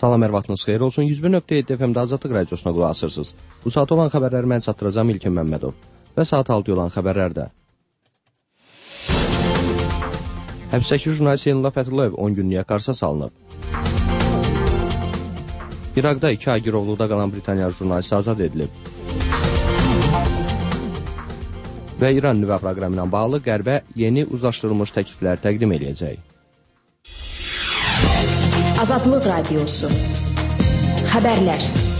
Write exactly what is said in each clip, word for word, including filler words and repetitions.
Salam, hər vaxtınız xeyir olsun. yüz bir nöqtə yeddi F M-də Azadlıq radiosuna qulaq asırsınız. Bu saat olan xəbərləri mən çatdıracağım İlkin Məmmədov. Və saat altı olan xəbərlərdə. Həbsdəki jurnalist Zeynullah Fəthullayev on günlüyə qarşıya salınıb. İraqda iki ay girovluqda qalan Britaniyalı jurnalist azad edilib. Və İran nüvə proqramı ilə bağlı Qərbə yeni uzlaşdırılmış təkliflər təqdim edəcək. Azadlıq Radiosu. Xəbərlər.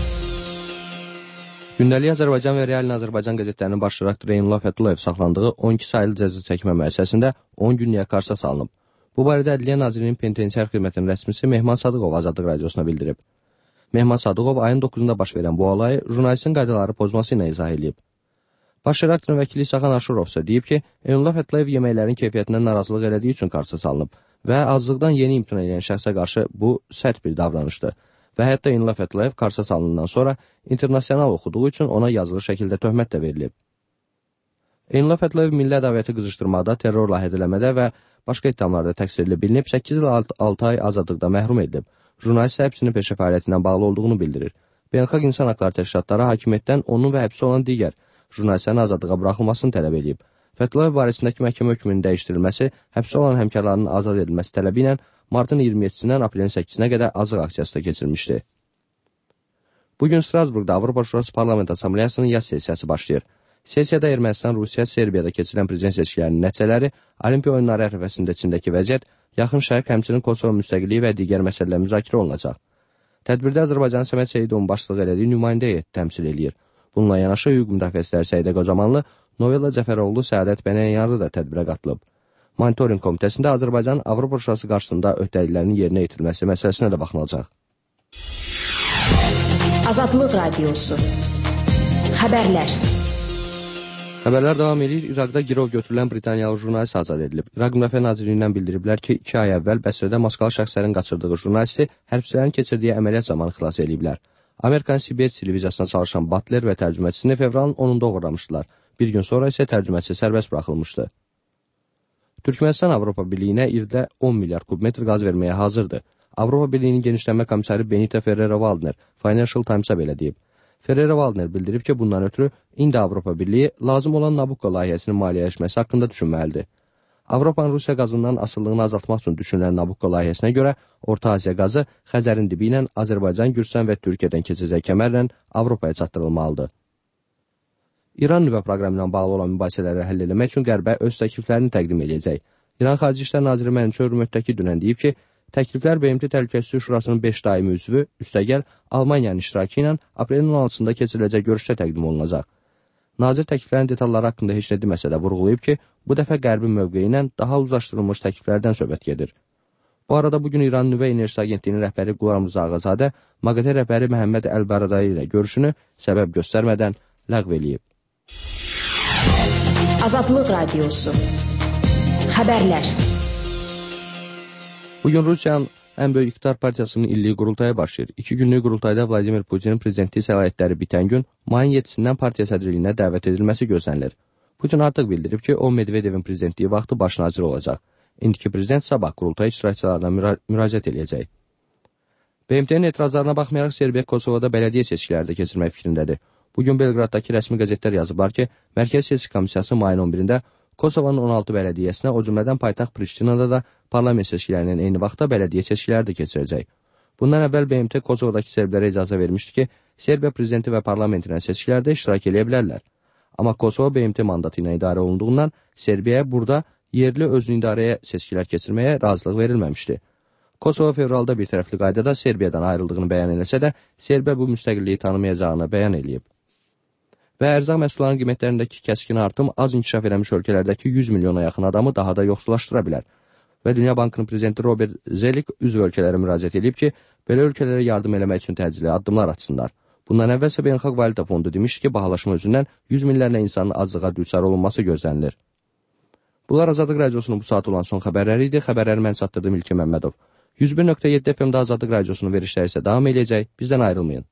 Gündəlik Azərbaycan və Real Azərbaycan qəzetlərinin baş redaktoru Zeynullah Fəthullayev saxlandığı on iki saylı cəza çəkmə müəssisəsində on günlüyə qarşıya salınıb. Bu barədə Ədliyyə Nazirliyinin Penitensiar Xidmətinin rəsmisi Mehman Sadıqov Azadlıq Radiosuna bildirib. Mehman Sadıqov ayın doqquzunda baş verən bu olayı jurnalistin qaydaları pozması ilə izah edib. Baş redaktorun vəkili İsaxan Aşurov isə deyib ki, Zeynullah Fəthullayev yeməklərin keyfiyyətindən narazılıq elədiyi üçün qarşıya salınıb və azlıqdan yeni imtina edən şəxsə qarşı bu sərt bir davranışdır. Və hətta Zeynullah Fəthullayev qarşıya salınandan sonra internasional oxuduğu üçün ona yazılı şəkildə töhmət də verilib. Zeynullah Fəthullayev milli ədavəti qızışdırmada, terrorla hədələmədə və başqa ittihamlarda təqsirli bilinib, səkkiz il altı ay azadlıqda məhrum edilib. Jurnalist həbsinin peşə fəaliyyətindən bağlı olduğunu bildirir. Beynəlxalq İnsan Haqları Təşkilatları hakimiyyətdən onun və həbsi olan digər jurnalistlərin azadlığa buraxılmasını tələb edib. Fəthullayev barəsindəki məhkəmə hökmünün dəyişdirilməsi, həbsi olan həmkarlarının azad edilməsi tələbi ilə martın iyirmi yeddisindən aprelin səkkizinə qədər azıq aksiyası da keçirmişdi. Bugün Strasburqda Avropa Şurası Parlament Assambleyasının yaz sessiyası başlayır. Sessiyada Ermənistan, Rusiya, Serbiyada keçirilən prezident seçkilərinin nəticələri, Olimpiya oyunları ərəfəsində Çindəki vəziyyət, yaxın şərq, həmçinin Kosovo müstəqilliyi və digər məsələlər müzakirə olunacaq. Tədbirdə Azərbaycanın Səməd Seyidovun başçılıq elədiyi nümayəndə heyəti təmsil eləyir. Bununla yanaşı hüquq müdafiəçiləri Səidə Qocamanlı, Novella Cəfəroğlu, Səadət Bənəyanlı da tədbirə qatılıb. Monitoring komitəsində Azərbaycan Avropa Şurası qarşısında öhdəliklərinin yerinə yetirilməsi məsələsinə də baxılacaq. Azadlıq Radiosu. Xəbərlər. Xəbərlər davam edir. İraqda girov götürülən Britaniyalı jurnalist azad edilib. İraq Müdafiə Nazirliyindən bildiriblər ki, iki ay əvvəl Bəsrədə maskalı şəxslərin qaçırdığı jurnalisti hərbçilərin keçirdiyi əməliyyat zamanı xilas ediblər. Amerikan C B S televiziyasına çalışan Butler və tərcüməçisini fevralın onunda uğurlamışdılar. Bir gün sonra isə tərcüməçisi sərbəst buraxılmışdı. Türkmənistan Avropa Birliyinə ildə on milyar kubmetr qaz verməyə hazırdır. Avropa Birliyinin genişlənmə komissarı Benita Ferrero-Waldner Financial Times-a belə deyib. Ferrero-Waldner bildirib ki, bundan ötürü indi Avropa Birliyi lazım olan Nabucco layihəsinin maliyyələşməsi haqqında düşünməlidir. Avropanın Rusiya qazından asıllığını azaltmaq üçün düşünülən Nabucco layihəsinə görə Orta Asiya qazı Xəzərin dibi ilə Azərbaycan, Gürcüstan və Türkiyədən keçəcək kəmərlə Avropaya çatdırılmalıdır. İran nüvə proqramı ilə bağlı olan mübahisələri həll etmək üçün Qərbə öz təkliflərini təqdim edəcək. İran Xarici İşlər Naziri Mənsuur Hürmətdəki dünən deyib ki, təkliflər B M T Təhlükəsizlik Şurasının beş daimi üzvü, üstəgəl Almaniyanın iştirakı ilə aprelin on altısında keçiriləcək görüşdə təqdim olunacaq. Nazir təkliflərin detalları haqqında heç nə deməsə də vurğulayıb ki, bu dəfə Qərbin mövqeyi ilə daha uzlaşdırılmış təkliflərdən söhbət gedir. Bu arada bugün İran Nüvə Enerjisi Agentliyinin rəhbəri Qulam Rza Ağazadə, MAQATE rəhbəri Məhəmməd Əl-Baradai ilə görüşünü səbəb göstərmədən ləğv eləyib. Azadlıq Radiosu. Xəbərlər. Bugün Rusiyanın ən böyük iqtidar partiyasının illik qurultayı başlayır. İki günlük qurultayda Vladimir Putinin prezidentlik səlahiyyətləri bitən gün mayın yeddisindən partiya sədrliyinə dəvət edilməsi gözlənilir. Putin artıq bildirib ki, o Medvedevin prezidentliyi vaxtı baş nazir olacaq. İndiki prezident sabah qurultay iştirakçılarına müra müraciət edəcək. B M T-nin etirazlarına baxmayaraq Serbiya Kosovada bələdiyyə seçkiləri də keçirmək fikrindədir. Bugün Belqraddakı rəsmi qəzetlər yazıblar ki, Mərkəzi Seçki Komissiyası mayın on birində Kosovanın on altı bələdiyyəsinə, o cümlədən paytaxt Priştinada da parlament seçkilərinin eyni vaxtda bələdiyyə seçkiləri də keçirəcək. Bundan əvvəl B M T Kosovadakı serblərə icazə vermişdi ki, Serbiya prezidenti və parlamentinə seçkilərdə iştirak edə bilərlər. Amma Kosovo B M T mandatı ilə idarə olunduğundan Serbiyaya burada yerli özünü idarəyə seçkilər keçirməyə razılıq verilməmişdi. Kosovo fevralda bir tərəfli qaydada Serbiyadan ayrıldığını bəyan eləsə də, Serbiya bu müstəqilliyi tanımayacağını bəyan eləyib. Və ərzaq məhsullarının qiymətlərindəki kəskin artım az inkişaf eləmiş ölkələrdəki yüz milyona yaxın adamı daha da yoxsullaşdıra bilər. Və Dünya Bankının prezidenti Robert Zelik üzv ölkələrə müraciət edib ki, belə ölkələrə yardım eləmək üçün təcili addımlar atsınlar. Bundan əvvəlsə Beynəlxalq Valyuta Fondu demişdi ki, bahalaşma üzündən yüz minlərlə insanın azlığa düçar olunması gözlənilir. Bunlar Azadlıq Radiosunun bu saat olan son xəbərləri idi. Xəbərləri mən çatdırdım İlkin Məmmədov. yüz bir nöqtə yeddi F M-də Azadlıq Radiosunun verişləri isə davam edəcək. Bizdən ayrılmayın.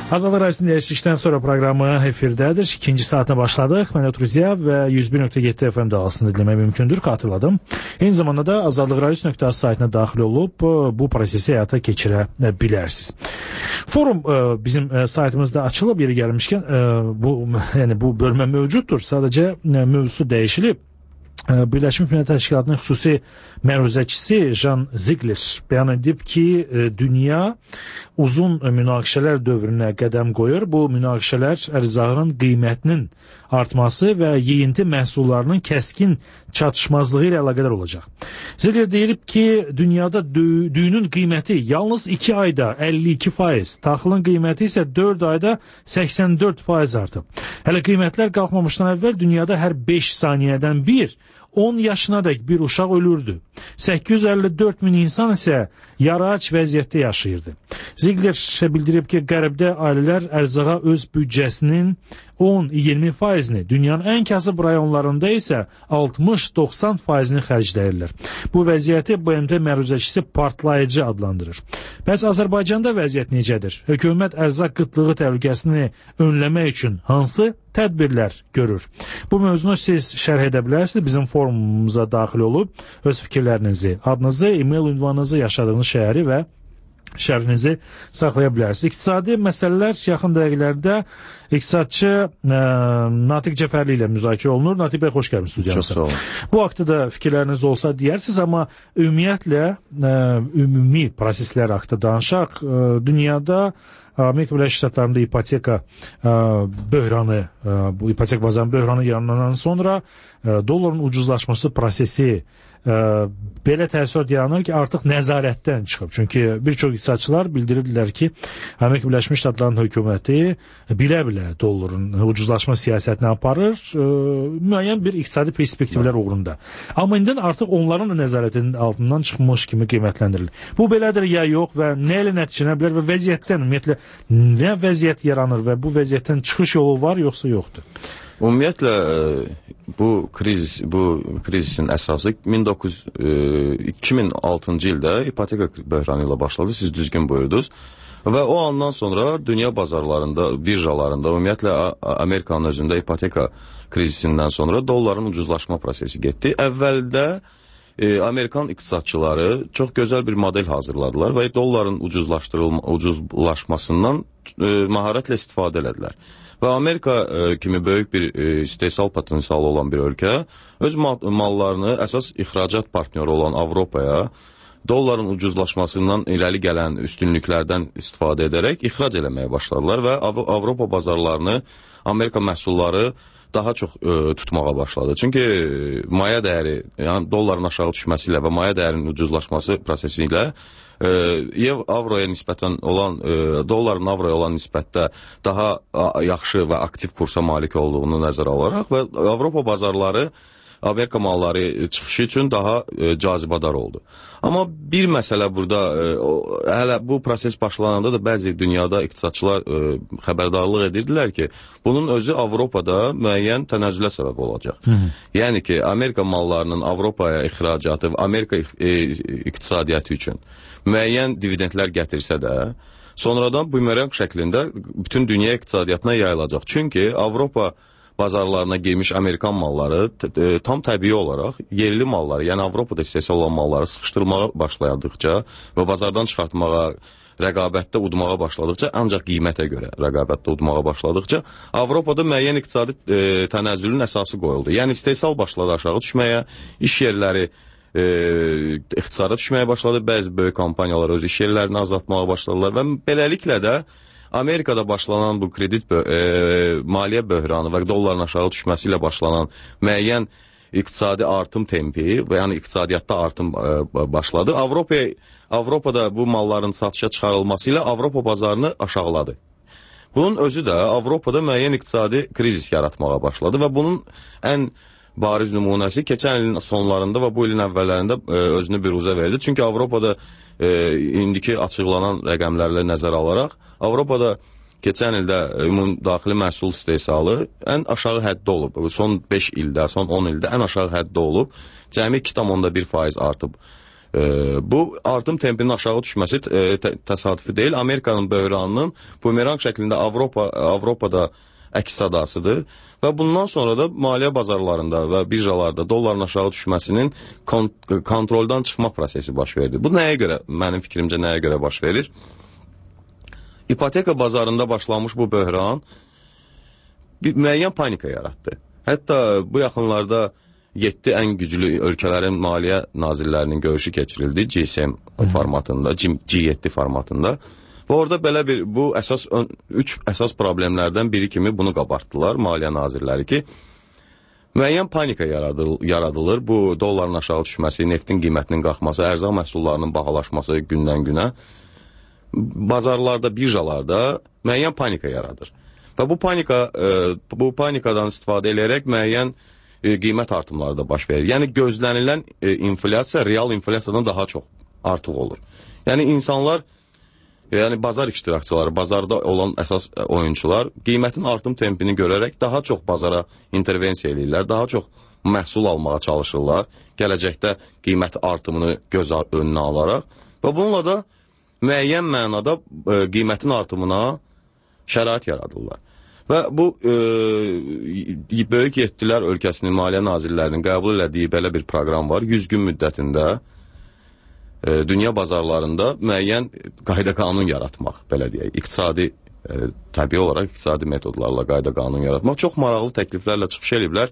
Azadlıq Radiosu'nun dəyişiklikdən sonra proqramı efirdədir. İkinci saatına başladıq. Mən Ötür Ziyav və yüz bir nöqtə yeddi F M dalğasını dinləmək mümkündür, xatırladım. Eyni zamanda da azadlıq radiosu nöqtə az saytına daxil olub bu prosesi həyata keçirə bilərsiniz. Forum bizim saytımızda açılıb, yeri gəlmişkən bu, yəni bu bölmə mövcuddur. Sadəcə mövzusu dəyişilib. Birləşmiş Millətlər Təşkilatının xüsusi məruzəçisi Jan Ziegler bəyan edib ki, dünya uzun münaqişələr dövrünə qədəm qoyur. Bu münaqişələr ərzağın qiymətinin artması və yeyinti məhsullarının kəskin çatışmazlığı ilə əlaqədar olacaq. Ziegler deyilib ki, dünyada düyünün qiyməti yalnız iki ayda əlli iki faiz, taxılın qiyməti isə dörd ayda səksən dörd faiz artıb. Hələ qiymətlər qalxmamışdan əvvəl dünyada hər beş saniyədən bir on yaşına dək bir uşaq ölürdü. səkkiz yüz əlli dörd min insan isə yarı-ac vəziyyətdə yaşayırdı. Ziegler bildirib ki, Qərbdə ailələr ərzağa öz büdcəsinin on iyirmi faizini, dünyanın ən kasıb rayonlarında isə altmış doxsan faizini xərcləyirlər. Bu vəziyyəti B M T məruzəçisi partlayıcı adlandırır. Bəs Azərbaycanda vəziyyət necədir? Hökumət ərzaq qıtlığı təhlükəsini önləmək üçün hansı tədbirlər görür? Bu mövzunu siz şərh edə bilərsiniz. Bizim forumumuza daxil olub öz fikirlərinizi, adınızı, e-mail ünvanınızı, yaşadığınız şəhəri və şərhinizi saxlaya bilərsiniz. İqtisadi məsələlər yaxın dəqiqələrdə iqtisadçı ə, Natiq Cəfərli ilə müzakirə olunur. Natiq bəy, xoş gəlmişsiniz studiyamıza. Çox sağ olun. Bu haqda da fikirləriniz olsa deyərsiniz, amma ümumiyyətlə ə, ümumi proseslər haqda danışaq. Ə, dünyada Amerika Birləşmiş Ştatlarında ipoteka ə, böhranı, ə, bu ipotek bazarının böhranı yaranandan sonra ə, dolların ucuzlaşması prosesi Ə, belə təəssürat yaranır ki, artıq nəzarətdən çıxıb. Çünki bir çox iqtisadçılar bildirirlər ki, Amerika Birləşmiş Ştatlarının hökuməti bilə-bilə dolların ucuzlaşma siyasətini aparır, ə, müəyyən bir iqtisadi perspektivlər uğrunda. Amma indi artıq onların da nəzarətinin altından çıxmış kimi qiymətləndirilir. Bu belədir ya yox və nə ilə nəticələnə bilər və vəziyyətdən ümumiyyətlə nə vəziyyət yaranır və bu vəziyyətdən çıxış yolu var yoxsa yoxdur? Ümumiyyətlə bu kriz, bu krizisin əsası iki min altıncı ildə ipoteka böhranı ilə başladı. Siz düzgün buyurdunuz. Və o andan sonra dünya bazarlarında, birjalarında, ümumiyyətlə Amerikanın özündə ipoteka krizisindən sonra dolların ucuzlaşma prosesi getdi. Əvvəldə e, Amerikan iqtisadçıları çox gözəl bir model hazırladılar və dolların ucuzlaşdırılma, ucuzlaşmasından e, maharətlə istifadə elədilər. Və Amerika e, kimi böyük bir e, istehsal potensialı olan bir ölkə öz mal mallarını əsas ixracat partneri olan Avropaya dolların ucuzlaşmasından irəli gələn üstünlüklərdən istifadə edərək ixrac eləməyə başladılar və Av Avropa bazarlarını Amerika məhsulları daha çox e, tutmağa başladı. Çünki e, maya dəyəri, yəni dolların aşağı düşməsi ilə və maya dəyərinin ucuzlaşması prosesi ilə e, avroya nisbətən olan, e, dolların avroya olan nisbətdə daha a, yaxşı və aktiv kursa malik olduğunu nəzərə alaraq və Avropa bazarları Amerika malları çıxışı üçün daha e, cazibadar oldu. Amma bir məsələ burada, e, o, hələ bu proses başlananda da bəzi dünyada iqtisadçılar e, xəbərdarlıq edirdilər ki, bunun özü Avropada müəyyən tənəzzülə səbəb olacaq. Hı -hı. Yəni ki, Amerika mallarının Avropaya ixracatı, Amerika e, iqtisadiyyatı üçün müəyyən dividendlər gətirsə də, sonradan bumerang şəklində bütün dünya iqtisadiyyatına yayılacaq. Çünki Avropa bazarlarına girmiş Amerikan malları tam təbii olaraq yerli malları, yəni Avropada istehsal olan malları sıxışdırmağa başladıqca və bazardan çıxartmağa, rəqabətdə udmağa başladıqca, ancaq qiymətə görə rəqabətdə udmağa başladıqca Avropada müəyyən iqtisadi e, tənəzzülün əsası qoyuldu. Yəni istehsal başladı aşağı düşməyə, iş yerləri e, iqtisada düşməyə başladı, bəzi böyük kompaniyalar öz iş yerlərini azaltmağa başladılar və beləliklə də Amerikada başlanan bu kredit, e, maliyyə böhranı və dolların aşağı düşməsi ilə başlanan müəyyən iqtisadi artım tempi və yəni iqtisadiyyatda artım e, başladı. Avropa, Avropada bu malların satışa çıxarılması ilə Avropa bazarını aşağıladı. Bunun özü də Avropada müəyyən iqtisadi krizis yaratmağa başladı və bunun ən bariz nümunəsi keçən ilin sonlarında və bu ilin əvvəllərində e, özünü biruzə verdi. Çünki Avropada e, indiki açıqlanan rəqəmlərlə nəzər alaraq, Avropada keçən ildə ümumi daxili məhsul istehsalı ən aşağı həddə olub. Son beş ildə, son on ildə ən aşağı həddə olub. Cəmi iki tam onda bir faiz artıb. E, bu artım tempinin aşağı düşməsi e, tə təsadüfi deyil. Amerikanın böhranının bumerang şəklində Avropa Avropada əks sadasıdır və bundan sonra da maliyyə bazarlarında və birjalarda dolların aşağı düşməsinin kont kontroldan çıxma prosesi baş verdi. Bu nəyə görə, mənim fikrimcə nəyə görə baş verir? İpoteka bazarında başlamış bu böhran bir müəyyən panika yaratdı. Hətta bu yaxınlarda yeddi ən güclü ölkələrin maliyyə nazirlərinin görüşü keçirildi G S M formatında, G yeddi formatında. Və orada belə bir, bu əsas, üç əsas problemlərdən biri kimi bunu qabartdılar maliyyə nazirləri ki, müəyyən panika yaradıl, yaradılır. Bu dolların aşağı düşməsi, neftin qiymətinin qalxması, ərzaq məhsullarının bahalaşması gündən günə bazarlarda, birjalarda müəyyən panika yaradır. Və bu panika, bu panikadan istifadə edərək müəyyən qiymət artımları da baş verir. Yəni gözlənilən inflyasiya real inflyasiyadan daha çox artıq olur. Yəni insanlar, yəni bazar iştirakçıları, bazarda olan əsas oyuncular qiymətin artım tempini görərək daha çox bazara intervensiya edirlər, daha çox məhsul almağa çalışırlar, gələcəkdə qiymət artımını göz önünə alaraq və bununla da müəyyən mənada e, qiymətin artımına şərait yaradırlar. Və bu e, Böyük Yeddilər ölkəsinin maliyyə nazirlərinin qəbul elədiyi belə bir proqram var. yüz gün müddətində e, dünya bazarlarında müəyyən qayda qanun yaratmaq, belə deyək. İqtisadi, e, təbii olaraq iqtisadi metodlarla qayda qanun yaratmaq. Çox maraqlı təkliflərlə çıxış ediblər.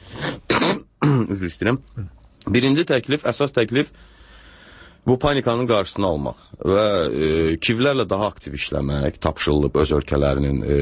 Üzr istəyirəm. Birinci təklif, əsas təklif bu panikanın qarşısını almaq və e, kivlərlə daha aktiv işləmək tapşırılıb öz ölkələrinin e,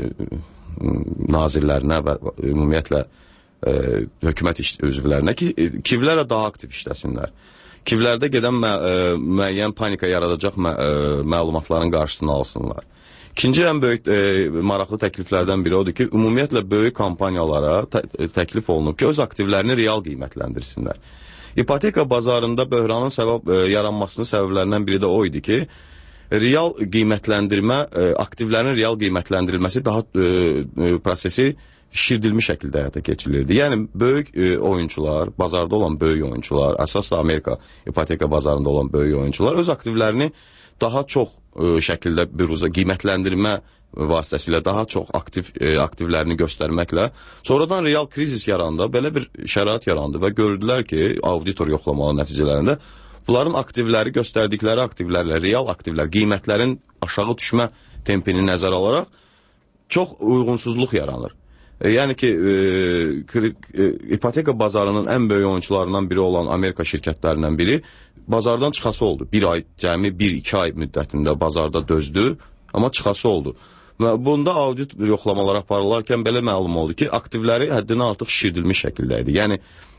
nazirlərinə və ümumiyyətlə e, hökumət üzvlərinə ki, kivlərlə daha aktiv işləsinlər. Kivlərdə gedən mə, e, müəyyən panika yaradacaq mə, e, məlumatların qarşısını alsınlar. İkinci ən böyük e, maraqlı təkliflərdən biri odur ki, ümumiyyətlə böyük kampaniyalara tə, təklif olunub ki, öz aktivlərini real qiymətləndirsinlər. İpoteka bazarında böhranın səbəb e, yaranmasının səbəblərindən biri də o idi ki, real qiymətləndirmə, e, aktivlərin real qiymətləndirilməsi daha e, e, prosesi şişirdilmiş şəkildə həyata keçirilirdi. Yəni, böyük e, oyuncular, bazarda olan böyük oyuncular, əsasla Amerika ipoteka bazarında olan böyük oyuncular öz aktivlərini daha çox e, şəkildə büruzə qiymətləndirmə vasitəsilə daha çox aktiv e, aktivlərini göstərməklə sonradan real krizis yarandı, belə bir şərait yarandı və gördülər ki, auditor yoxlamaları nəticələrində bunların aktivləri göstərdikləri aktivlərlə real aktivlər, qiymətlərin aşağı düşmə tempini nəzərə alaraq çox uyğunsuzluq yaranır. E, yəni ki, e, e, ipoteka bazarının ən böyük oyuncularından biri olan Amerika şirkətlərindən biri bazardan çıxası oldu. Bir ay, cəmi bir iki ay müddətində bazarda dözdü, amma çıxası oldu. Və bunda audit yoxlamalar aparılarkən belə məlum oldu ki, aktivləri həddindən artıq şişirdilmiş şəkildə idi. Yəni,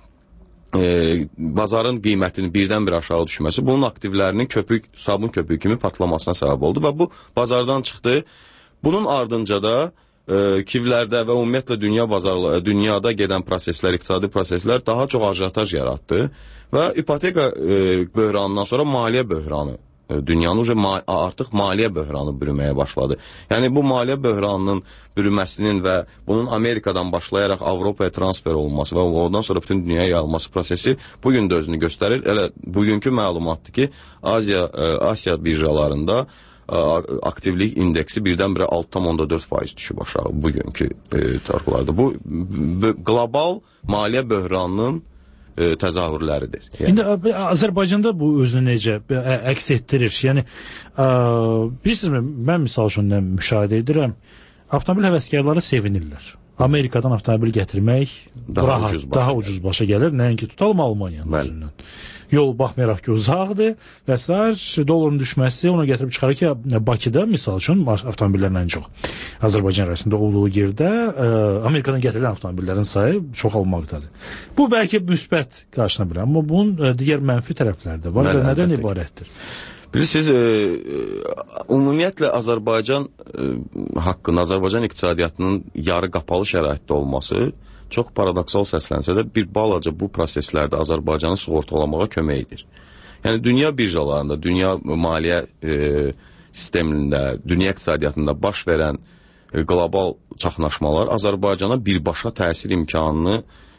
e, bazarın qiymətinin birdən-bir aşağı düşməsi bunun aktivlərinin köpük, sabun köpüyü kimi patlamasına səbəb oldu və bu bazardan çıxdı. Bunun ardınca da e, kivlərdə və ümumiyyətlə dünya bazarları, dünyada gedən proseslər, iqtisadi proseslər daha çox ajotaj yaratdı və ipoteka e, böhranından sonra maliyyə böhranı dünyanın ma artıq maliyyə böhranı bürüməyə başladı. Yəni bu maliyyə böhranının bürüməsinin və bunun Amerikadan başlayaraq Avropaya transfer olunması və ondan sonra bütün dünyaya yayılması prosesi bugün də özünü göstərir. Elə bugünkü məlumatdır ki, Asiya, Asiya birjalarında aktivlik indeksi birdən-birə altı nöqtə dörd faiz düşüb aşağı bugünkü e, tarixlarda. Bu qlobal maliyyə böhranının E, təzahürləridir. Yəni. İndi Azərbaycanda bu özünü necə əks etdirir? Yəni, ə, bilirsiniz, mən misal üçün müşahidə edirəm, avtomobil həvəskarları sevinirlər. Amerikadan avtomobil gətirmək daha, rahat, ucuz, başa daha ucuz başa gəlir, nəinki tutalım Almaniyanın özündən. Yol baxmayaraq ki, uzaqdır və s. doların düşməsi ona gətirib çıxarır ki, Bakıda misal üçün avtomobillərin ən çox Azərbaycan arasında olduğu yerdə ə, Amerikadan gətirilən avtomobillərin sayı çoxalmaqdadır. Bu bəlkə müsbət qarşına bilər, amma bunun ə, digər mənfi tərəfləri də var və nədən ibarətdir? Bilirsiniz, e, ümumiyyətlə Azərbaycan e, haqqında, Azərbaycan iqtisadiyyatının yarı qapalı şəraitdə olması çox paradoksal səslənsə də bir balaca bu proseslərdə Azərbaycanı sığortalamağa kömək edir. Yəni, dünya birjalarında, dünya maliyyə e, sistemində, dünya iqtisadiyyatında baş verən e, qlobal çaxnaşmalar Azərbaycana birbaşa təsir imkanını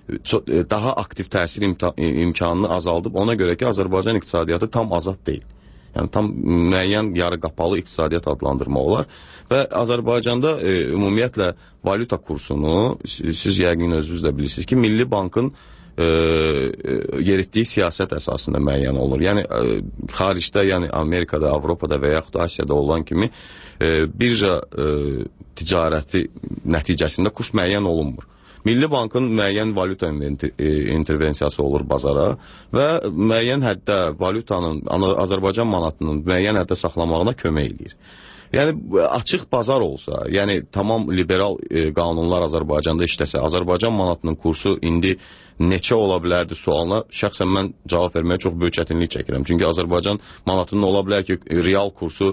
daha aktiv təsir imkanını azaldıb, ona görə ki, Azərbaycan iqtisadiyyatı tam azad deyil. Yəni tam müəyyən yarı qapalı iqtisadiyyat adlandırmaq olar və Azərbaycanda e, ümumiyyətlə valyuta kursunu siz yəqin özünüz də bilirsiniz ki, Milli Bankın e, yeritdiyi siyasət əsasında müəyyən olur. Yəni e, xaricdə, yəni Amerikada, Avropada və yaxud Asiyada olan kimi e, birja e, ticarəti nəticəsində kurs müəyyən olunmur. Milli Bankın müəyyən valyuta intervensiyası olur bazara və müəyyən həddə valyutanın, Azərbaycan manatının müəyyən həddə saxlamağına kömək eləyir. Yəni açıq bazar olsa, yəni tamam liberal e, qanunlar Azərbaycanda işləsə, Azərbaycan manatının kursu indi neçə ola bilərdi sualına şəxsən mən cavab verməyə çox böyük çətinlik çəkirəm. Çünki Azərbaycan manatının ola bilər ki, real kursu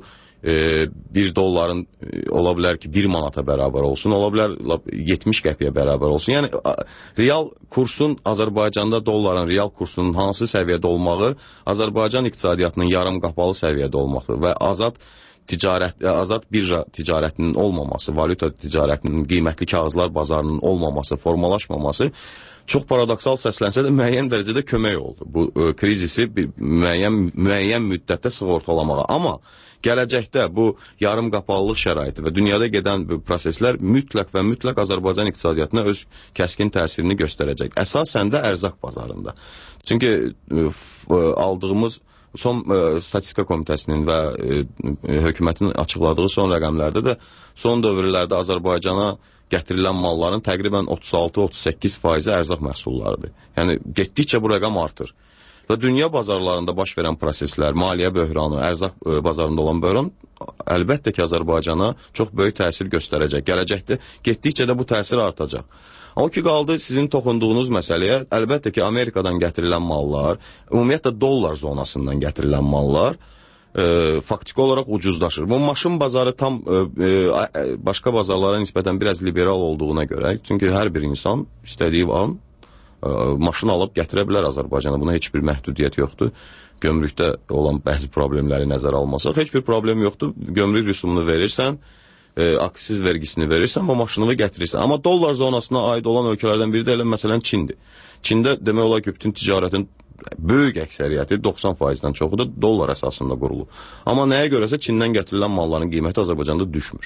bir dolların ola bilər ki, bir manata bərabər olsun, ola bilər yetmiş qəpiyə bərabər olsun. Yəni, real kursun Azərbaycanda dolların real kursunun hansı səviyyədə olmağı Azərbaycan iqtisadiyyatının yarım qapalı səviyyədə olmaqdır və azad ticarət, azad birja ticarətinin olmaması, valyuta ticarətinin, qiymətli kağızlar bazarının olmaması, formalaşmaması çox paradoksal səslənsə də müəyyən dərəcədə kömək oldu. Bu e, krizisi bir müəyyən, müəyyən müddətdə sığortalamağa. Amma gələcəkdə bu yarım qapalılıq şəraiti və dünyada gedən bu proseslər mütləq və mütləq Azərbaycan iqtisadiyyatına öz kəskin təsirini göstərəcək. Əsasən də ərzaq bazarında. Çünki e, aldığımız son e, statistika komitəsinin və e, hökumətin açıqladığı son rəqəmlərdə də son dövrlərdə Azərbaycana gətirilən malların təqribən otuz altı otuz səkkiz faizi ərzaq məhsullarıdır. Yəni, getdikcə bu rəqəm artır. Və dünya bazarlarında baş verən proseslər, maliyyə böhranı, ərzaq bazarında olan böhran, əlbəttə ki, Azərbaycana çox böyük təsir göstərəcək. Gələcəkdə getdikcə də bu təsir artacaq. O ki, qaldı sizin toxunduğunuz məsələyə, əlbəttə ki, Amerikadan gətirilən mallar, ümumiyyətlə dollar zonasından gətirilən mallar, E, faktiki olaraq ucuzlaşır. Bu maşın bazarı tam e, e, başqa bazarlara nisbətən biraz liberal olduğuna görə, çünki hər bir insan istədiyi an e, maşın alıb gətirə bilər Azərbaycana. Buna heç bir məhdudiyyət yoxdur. Gömrükdə olan bəzi problemləri nəzərə almasaq, heç bir problem yoxdur. Gömrük rüsumunu verirsən, e, aksiz vergisini verirsən və maşınını gətirirsən. Amma dollar zonasına aid olan ölkələrdən biri də elə məsələn Çindir. Çində demək olar ki, bütün ticarətin böyük əksəriyyəti doxsan faizdən çoxu da dollar əsasında qurulur. Amma nəyə görəsə Çindən gətirilən malların qiyməti Azərbaycanda düşmür.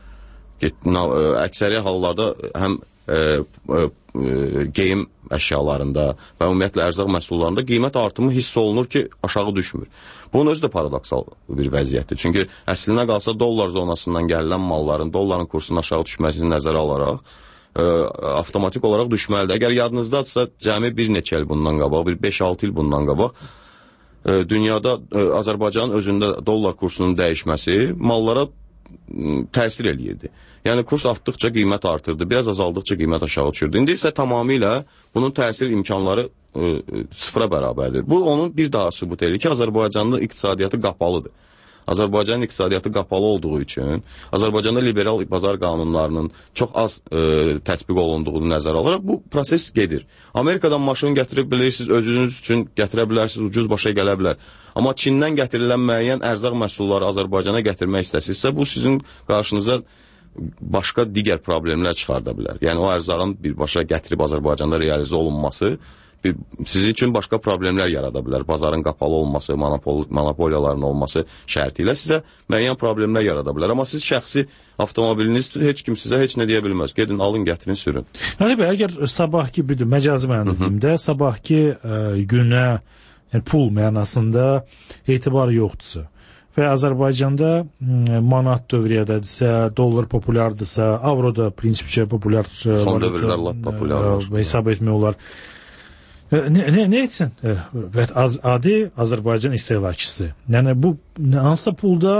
Əksəriyyət hallarda həm e, e, geyim əşyalarında və ümumiyyətlə ərzaq məhsullarında qiymət artımı hiss olunur ki, aşağı düşmür. Bunun özü də paradoksal bir vəziyyətdir. Çünki əslinə qalsa dollar zonasından gələn malların, dolların kursunun aşağı düşməsini nəzərə alaraq E, avtomatik olaraq düşməlidir. Əgər yadınızdadsa, cəmi bir neçə il bundan qabaq, bir beş altı il bundan qabaq e, dünyada e, Azərbaycanın özündə dollar kursunun dəyişməsi mallara m, təsir eləyirdi. Yəni kurs artdıqca qiymət artırdı, biraz azaldıqca qiymət aşağı düşürdü. İndi isə tamamilə bunun təsir imkanları e, sıfıra bərabərdir. Bu onun bir daha sübut edir ki, Azərbaycanın iqtisadiyyatı qapalıdır. Azərbaycanın iqtisadiyyatı qapalı olduğu üçün, Azərbaycanda liberal bazar qanunlarının çox az e, tətbiq olunduğunu nəzərə alaraq bu proses gedir. Amerikadan maşın gətirib bilirsiniz, özünüz üçün gətirə bilərsiniz, ucuz başa gələ bilər. Amma Çindən gətirilən müəyyən ərzaq məhsulları Azərbaycana gətirmək istəsinizsə, bu sizin qarşınıza başqa digər problemlər çıxarda bilər. Yəni o ərzağın birbaşa gətirib Azərbaycanda realizə olunması bir, sizin üçün başqa problemlər yarada bilər. Bazarın qapalı olması, monopol, monopoliyaların olması şərti ilə sizə müəyyən problemlər yarada bilər. Amma siz şəxsi avtomobiliniz heç kim sizə heç nə deyə bilməz. Gedin, alın, gətirin, sürün. Yəni bəy, əgər sabahki bir məcazi mənada sabahki ə, günə, yəni pul mənasında etibar yoxdursa və Azərbaycanda ə, manat dövriyyədədirsə, dollar populyardırsa, avroda prinsipcə populyar son dövrlər lap populyar hesab etmək olar. Ne, ne, ne etsin? Və az, adi Azərbaycan istehlakçısı. Yəni bu hansısa pulda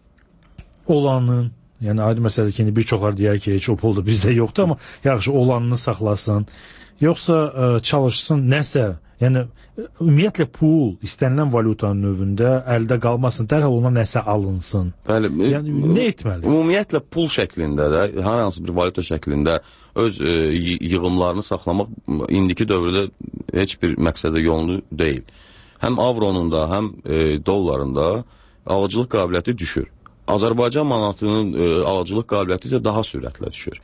olanın, yəni adi məsələdir ki, bir çoxlar deyər ki, heç o pulda bizdə yoxdur, amma yaxşı olanını saxlasın, yoxsa ə, çalışsın nəsə, yəni ümumiyyətlə pul istənilən valyutanın növündə əldə qalmasın, dərhal ona nəsə alınsın. Bəli, yəni nə etməli? Ümumiyyətlə pul şəklində də, hər hansı bir valyuta şəklində öz e, yığımlarını saxlamaq indiki dövrdə heç bir məqsədə yolunu deyil. Həm avronun da, həm e, dolların da alıcılıq qabiliyyəti düşür. Azərbaycan manatının e, alıcılıq qabiliyyəti isə daha sürətlə düşür.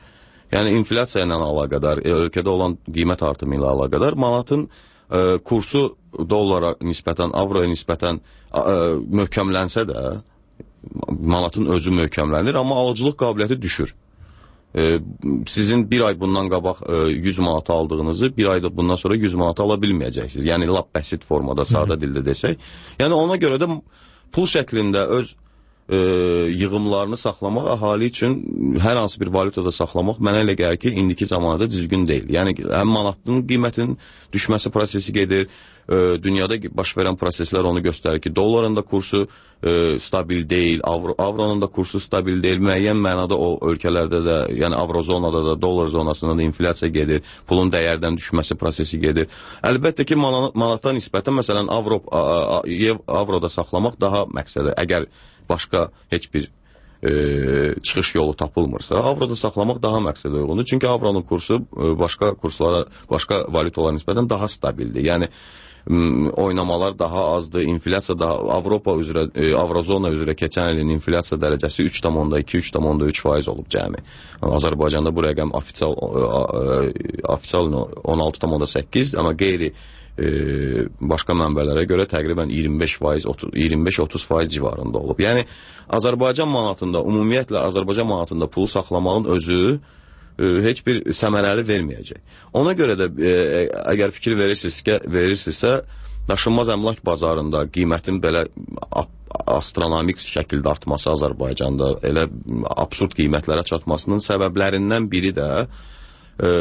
Yəni inflyasiya ilə əlaqədar, ölkədə olan qiymət artımı ilə əlaqədar manatın ə, kursu dollara nisbətən, avroya nisbətən ə, möhkəmlənsə də manatın özü möhkəmlənir, amma alıcılıq qabiliyyəti düşür. Ə, sizin bir ay bundan qabaq ə, yüz manat aldığınızı bir ayda bundan sonra yüz manat ala bilməyəcəksiniz. Yəni lap bəsit formada, sadə dildə desək. Yəni ona görə də pul şəklində öz e, yığımlarını saxlamaq əhali üçün hər hansı bir valyutada saxlamaq mənə elə gəlir ki, indiki zamanada düzgün deyil. Yəni həm manatın qiymətinin düşməsi prosesi gedir, e, dünyada baş verən proseslər onu göstərir ki, dolların da kursu e, stabil deyil, avro, avronun da kursu stabil deyil. Müəyyən mənada o ölkələrdə də, yəni avrozonada da, dollar zonasında da inflyasiya gedir, pulun dəyərdən düşməsi prosesi gedir. Əlbəttə ki, manata nisbətən, məsələn, avro, avroda saxlamaq daha məqsədə, əgər başqa heç bir e, çıxış yolu tapılmırsa, avroda saxlamaq daha məqsədə uyğundur. Çünki avronun kursu e, başqa kurslara, başqa valyutalara nisbətən daha stabildir. Yəni oynamalar daha azdır, inflyasiya daha Avropa üzrə, e, Avrozona üzrə keçən ilin inflyasiya dərəcəsi üç tam iki üç tam üç faiz olub cəmi. Azərbaycanda bu rəqəm oficial oficial on altı tam səkkiz, amma qeyri e, başqa mənbələrə görə təqribən iyirmi beş faiz, iyirmi beş otuz faiz civarında olub. Yəni Azərbaycan manatında, ümumiyyətlə Azərbaycan manatında pulu saxlamağın özü heç bir səmərəli verməyəcək. Ona görə də e, əgər fikir verirsinizsə, verirsinizsə, daşınmaz əmlak bazarında qiymətin belə astronomik şəkildə artması Azərbaycanda, elə absurd qiymətlərə çatmasının səbəblərindən biri də e,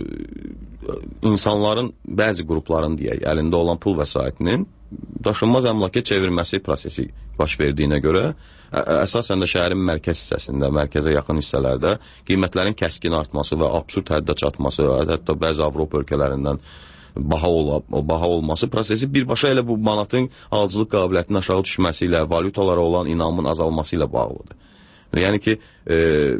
insanların, bəzi qrupların deyək, əlində olan pul vəsaitinin daşınmaz əmlaka çevirməsi prosesi baş verdiyinə görə, əsasən də şəhərin mərkəz hissəsində, mərkəzə yaxın hissələrdə qiymətlərin kəskin artması və absurd həddə çatması, hətta bəzi Avropa ölkələrindən baha, ola, baha olması prosesi birbaşa elə bu manatın alıcılıq qabiliyyətinin aşağı düşməsi ilə, valyutalara olan inamın azalması ilə bağlıdır. Yəni ki, e,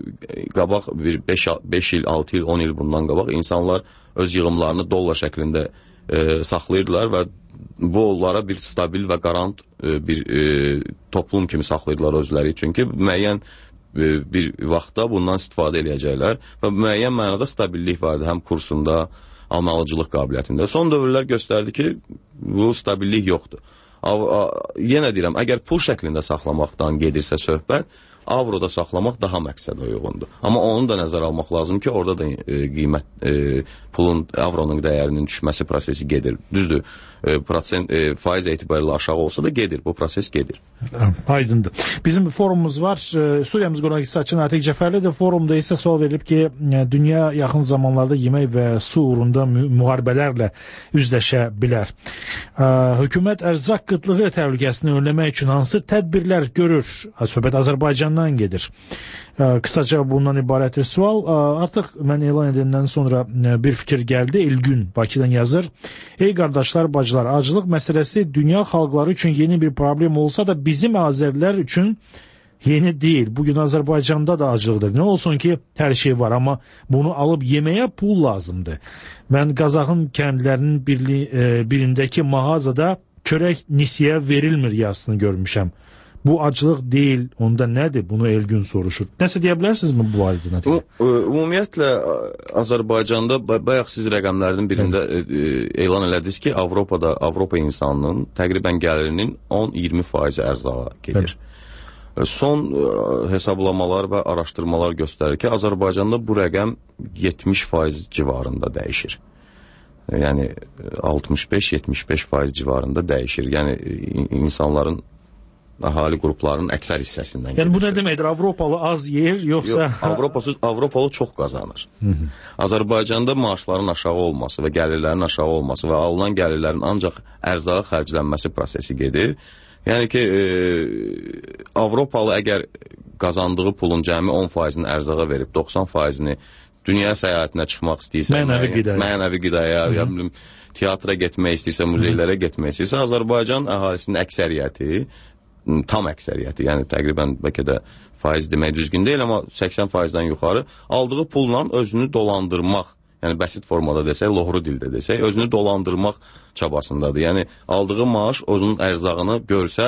qabaq bir beş il, altı il, on il bundan qabaq insanlar öz yığımlarını dollar şəklində e, saxlayırdılar və bu onlara bir stabil və qarant e, bir e, toplum kimi saxlayırdılar özləri. Çünki müəyyən e, bir vaxtda bundan istifadə edəcəklər və müəyyən mənada stabillik vardı həm kursunda, amma alıcılıq qabiliyyətində. Son dövrlər göstərdi ki, bu stabillik yoxdur. A, a, yenə deyirəm, əgər pul şəklində saxlamaqdan gedirsə söhbət, avroda saxlamaq daha məqsədə uyğundur. Amma onu da nəzərə almaq lazım ki, orada da e, qiymət, e, pulun, avronun dəyərinin düşməsi prosesi gedir. Düzdür, e, prosent, e, faiz etibarilə aşağı olsa da gedir, bu proses gedir. Aydındır. Bizim bir forumumuz var. Studiyamız qonaq İqtisadçı Natiq Cəfərlidir. Forumda isə sual verilib ki, dünya yaxın zamanlarda yemək və su uğrunda müharibələrlə üzləşə bilər. Hökumət ərzaq qıtlığı təhlükəsini önləmək üçün hansı tədbirlər görür? Söhbət Azərbaycandan gedir. Qısaca bundan ibarətdir sual. Artıq mən elan edəndən sonra bir fikir gəldi. İlgün Bakıdan yazır. Ey qardaşlar, bacılar, aclıq məsələsi dünya xalqları üçün yeni bir problem olsa da bizim Azərilər üçün yeni deyil. Bugün Azərbaycanda da aclıqdır. Ne olsun ki hər şey var, amma bunu alıb yeməyə pul lazımdır. Mən Qazaxın kəndlərinin birli, e, birindəki mağazada çörək nisiyə verilmir yazısını görmüşəm. Bu aclıq deyil, onda nədir? Bunu Elgün soruşur. Nəsə deyə bilərsinizmi bu barədə? Ümumiyyətlə Azərbaycanda bayaq siz rəqəmlərinin birində e, elan elədiniz ki, Avropada, Avropa insanının təqribən gəlirinin on iyirmi faizi ərzağa gedir. Evet. Son hesablamalar və araşdırmalar göstərir ki, Azərbaycanda bu rəqəm yetmiş faiz civarında dəyişir. Yəni altmış beş yetmiş beş faiz civarında dəyişir. Yəni insanların, əhali qruplarının əksər hissəsindən gedir. Yəni bu nə deməkdir? Avropalı az yer, yoxsa... Yox, Avropalı, Avropalı çox qazanır. Hı -hı. Azərbaycanda maaşların aşağı olması və gəlirlərin aşağı olması və alınan gəlirlərin ancaq ərzağa xərclənməsi prosesi gedir. Yəni ki, e, Avropalı əgər qazandığı pulun cəmi on faizini ərzağa verib, doxsan faizini dünya səyahətinə çıxmaq istəyirsə, mənəvi qidaya, mənəvi qidaya, ya bilim, teatra getmək istəyirsə, muzeylərə getmək istəyirsə, Azərbaycan əhalisinin əksəriyyəti, tam əksəriyyəti, yəni təqribən bəlkə də faiz demək düzgün deyil, amma səksən faizdən yuxarı aldığı pulla özünü dolandırmaq, yəni bəsit formada desək, lohru dildə desək, özünü dolandırmaq çabasındadır. Yəni aldığı maaş onun ərzağını görsə,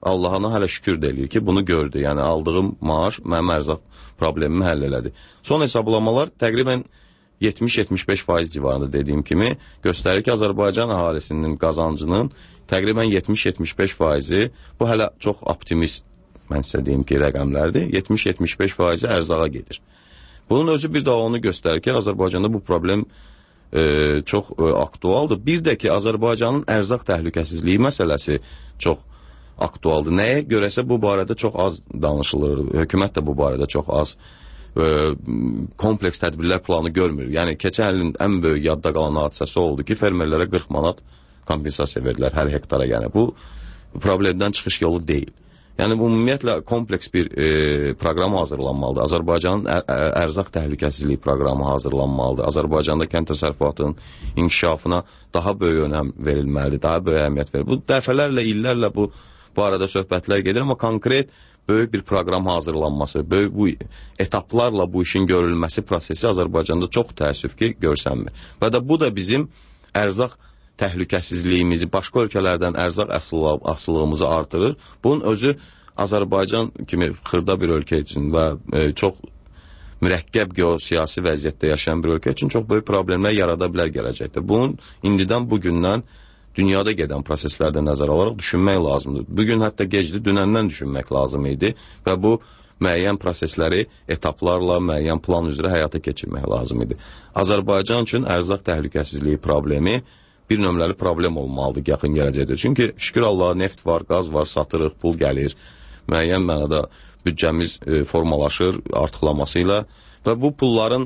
Allah'ına hələ şükür deyir ki, bunu gördü. Yəni aldığım maaş mənim ərzaq problemimi həll elədi. Son hesablamalar təqribən yetmiş yetmiş beş faiz civarında dediyim kimi göstərir ki, Azərbaycan əhalisinin qazancının təqribən yetmiş yetmiş beş faizi, bu hələ çox optimist, mən sizə deyim ki, rəqəmlərdir, yetmiş yetmiş beş faizi ərzağa gedir. Bunun özü bir daha onu göstərir ki, Azərbaycanda bu problem e, çox e, aktualdır. Bir də ki, Azərbaycanın ərzaq təhlükəsizliyi məsələsi çox aktualdır. Nəyə görəsə bu barədə çox az danışılır. Hökumət də bu barədə çox az e, kompleks tədbirlər planı görmür. Yəni, keçən ilin ən böyük yadda qalan hadisəsi oldu ki, fermerlərə qırx manat kompensasiya verdilər hər hektara. Yəni, bu problemdən çıxış yolu deyil. Yəni, bu ümumiyyətlə kompleks bir e, proqram hazırlanmalıdır. Azərbaycanın ə, ə, ərzaq təhlükəsizliyi proqramı hazırlanmalıdır. Azərbaycanda kənd təsərrüfatının inkişafına daha böyük önəm verilməlidir, daha böyük əhəmiyyət verilir. Bu dəfələrlə, illərlə bu barədə söhbətlər gedir, amma konkret böyük bir proqram hazırlanması, böyük bu etaplarla bu işin görülməsi prosesi Azərbaycanda çox təəssüf ki, görsənmir. Və də bu da bizim ərzaq təhlükəsizliyimizi, başqa ölkələrdən ərzaq asılılığımızı artırır. Bunun özü Azərbaycan kimi xırda bir ölkə üçün və e, çox mürəkkəb geosiyasi vəziyyətdə yaşayan bir ölkə üçün çox böyük problemlər yarada bilər gələcəkdə. Bunun indidən, bugündən dünyada gedən proseslərdə nəzər alaraq düşünmək lazımdır. Bugün hətta gecdir, dünəndən düşünmək lazım idi və bu müəyyən prosesləri etaplarla, müəyyən plan üzrə həyata keçirmək lazım idi. Azərbaycan üçün ərzaq təhlükəsizliyi problemi bir nömrəli problem olmalıdır yaxın gələcəkdə. Çünki şükür Allaha neft var, qaz var, satırıq, pul gəlir. Müəyyən mənada büdcəmiz e, formalaşır artıqlaması ilə və bu pulların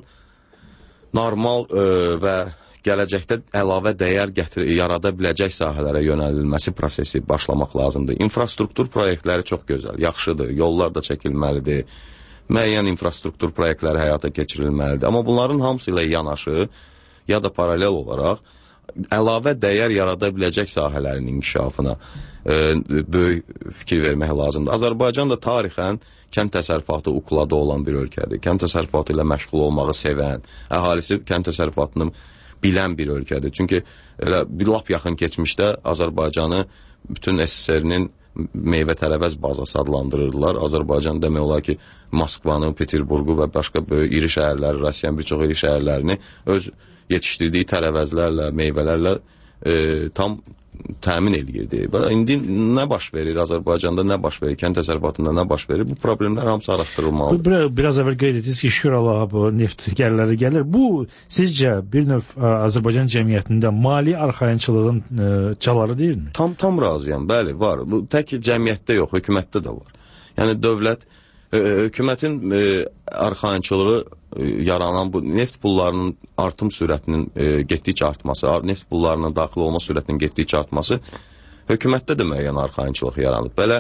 normal e, və gələcəkdə əlavə dəyər gətir, yarada biləcək sahələrə yönəlilməsi prosesi başlamaq lazımdır. İnfrastruktur proyektləri çox gözəl, yaxşıdır, yollar da çəkilməlidir, müəyyən infrastruktur proyektləri həyata keçirilməlidir. Amma bunların hamısı ilə yanaşı, ya da paralel olaraq, əlavə dəyər yarada biləcək sahələrin inkişafına e, böyük fikir vermək lazımdır. Azərbaycan da tarixən kənd təsərrüfatı uklada olan bir ölkədir. Kənd təsərrüfatı ilə məşğul olmağı sevən, əhalisi kənd təsərrüfatını bilən bir ölkədir. Çünki elə bir lap yaxın keçmişdə Azərbaycanı bütün S S R-nin meyvə tərəvəz bazası adlandırırdılar. Azərbaycan demək olar ki, Moskvanı, Peterburgu və başqa böyük iri şəhərləri, Rusiyanın bir çox iri şəhərlərini öz yetişdirdiyi tərəvəzlərlə, meyvələrlə e, tam təmin edirdi. Və indi nə baş verir Azərbaycanda, nə baş verir, kənd təsərrüfatında nə baş verir? Bu problemlər hamısı araşdırılmalıdır. Bir, biraz əvvəl qeyd etdiniz ki, şükür Allaha bu neft gəlirləri gəlir. Bu sizcə bir növ Azərbaycan cəmiyyətində mali arxayınçılığın e, çaları deyilmi? Tam tam razıyam, bəli, var. Bu tək getmədə yox, hökumətdə də var. Yəni dövlət e, hökumətin e, arxayınçılığı e, yaranan bu neft pullarının artım sürətinin e, getdikcə artması, neft pullarının daxil olma sürətinin getdikcə artması hökumətdə də müəyyən arxayınçılıq yaranıb. Belə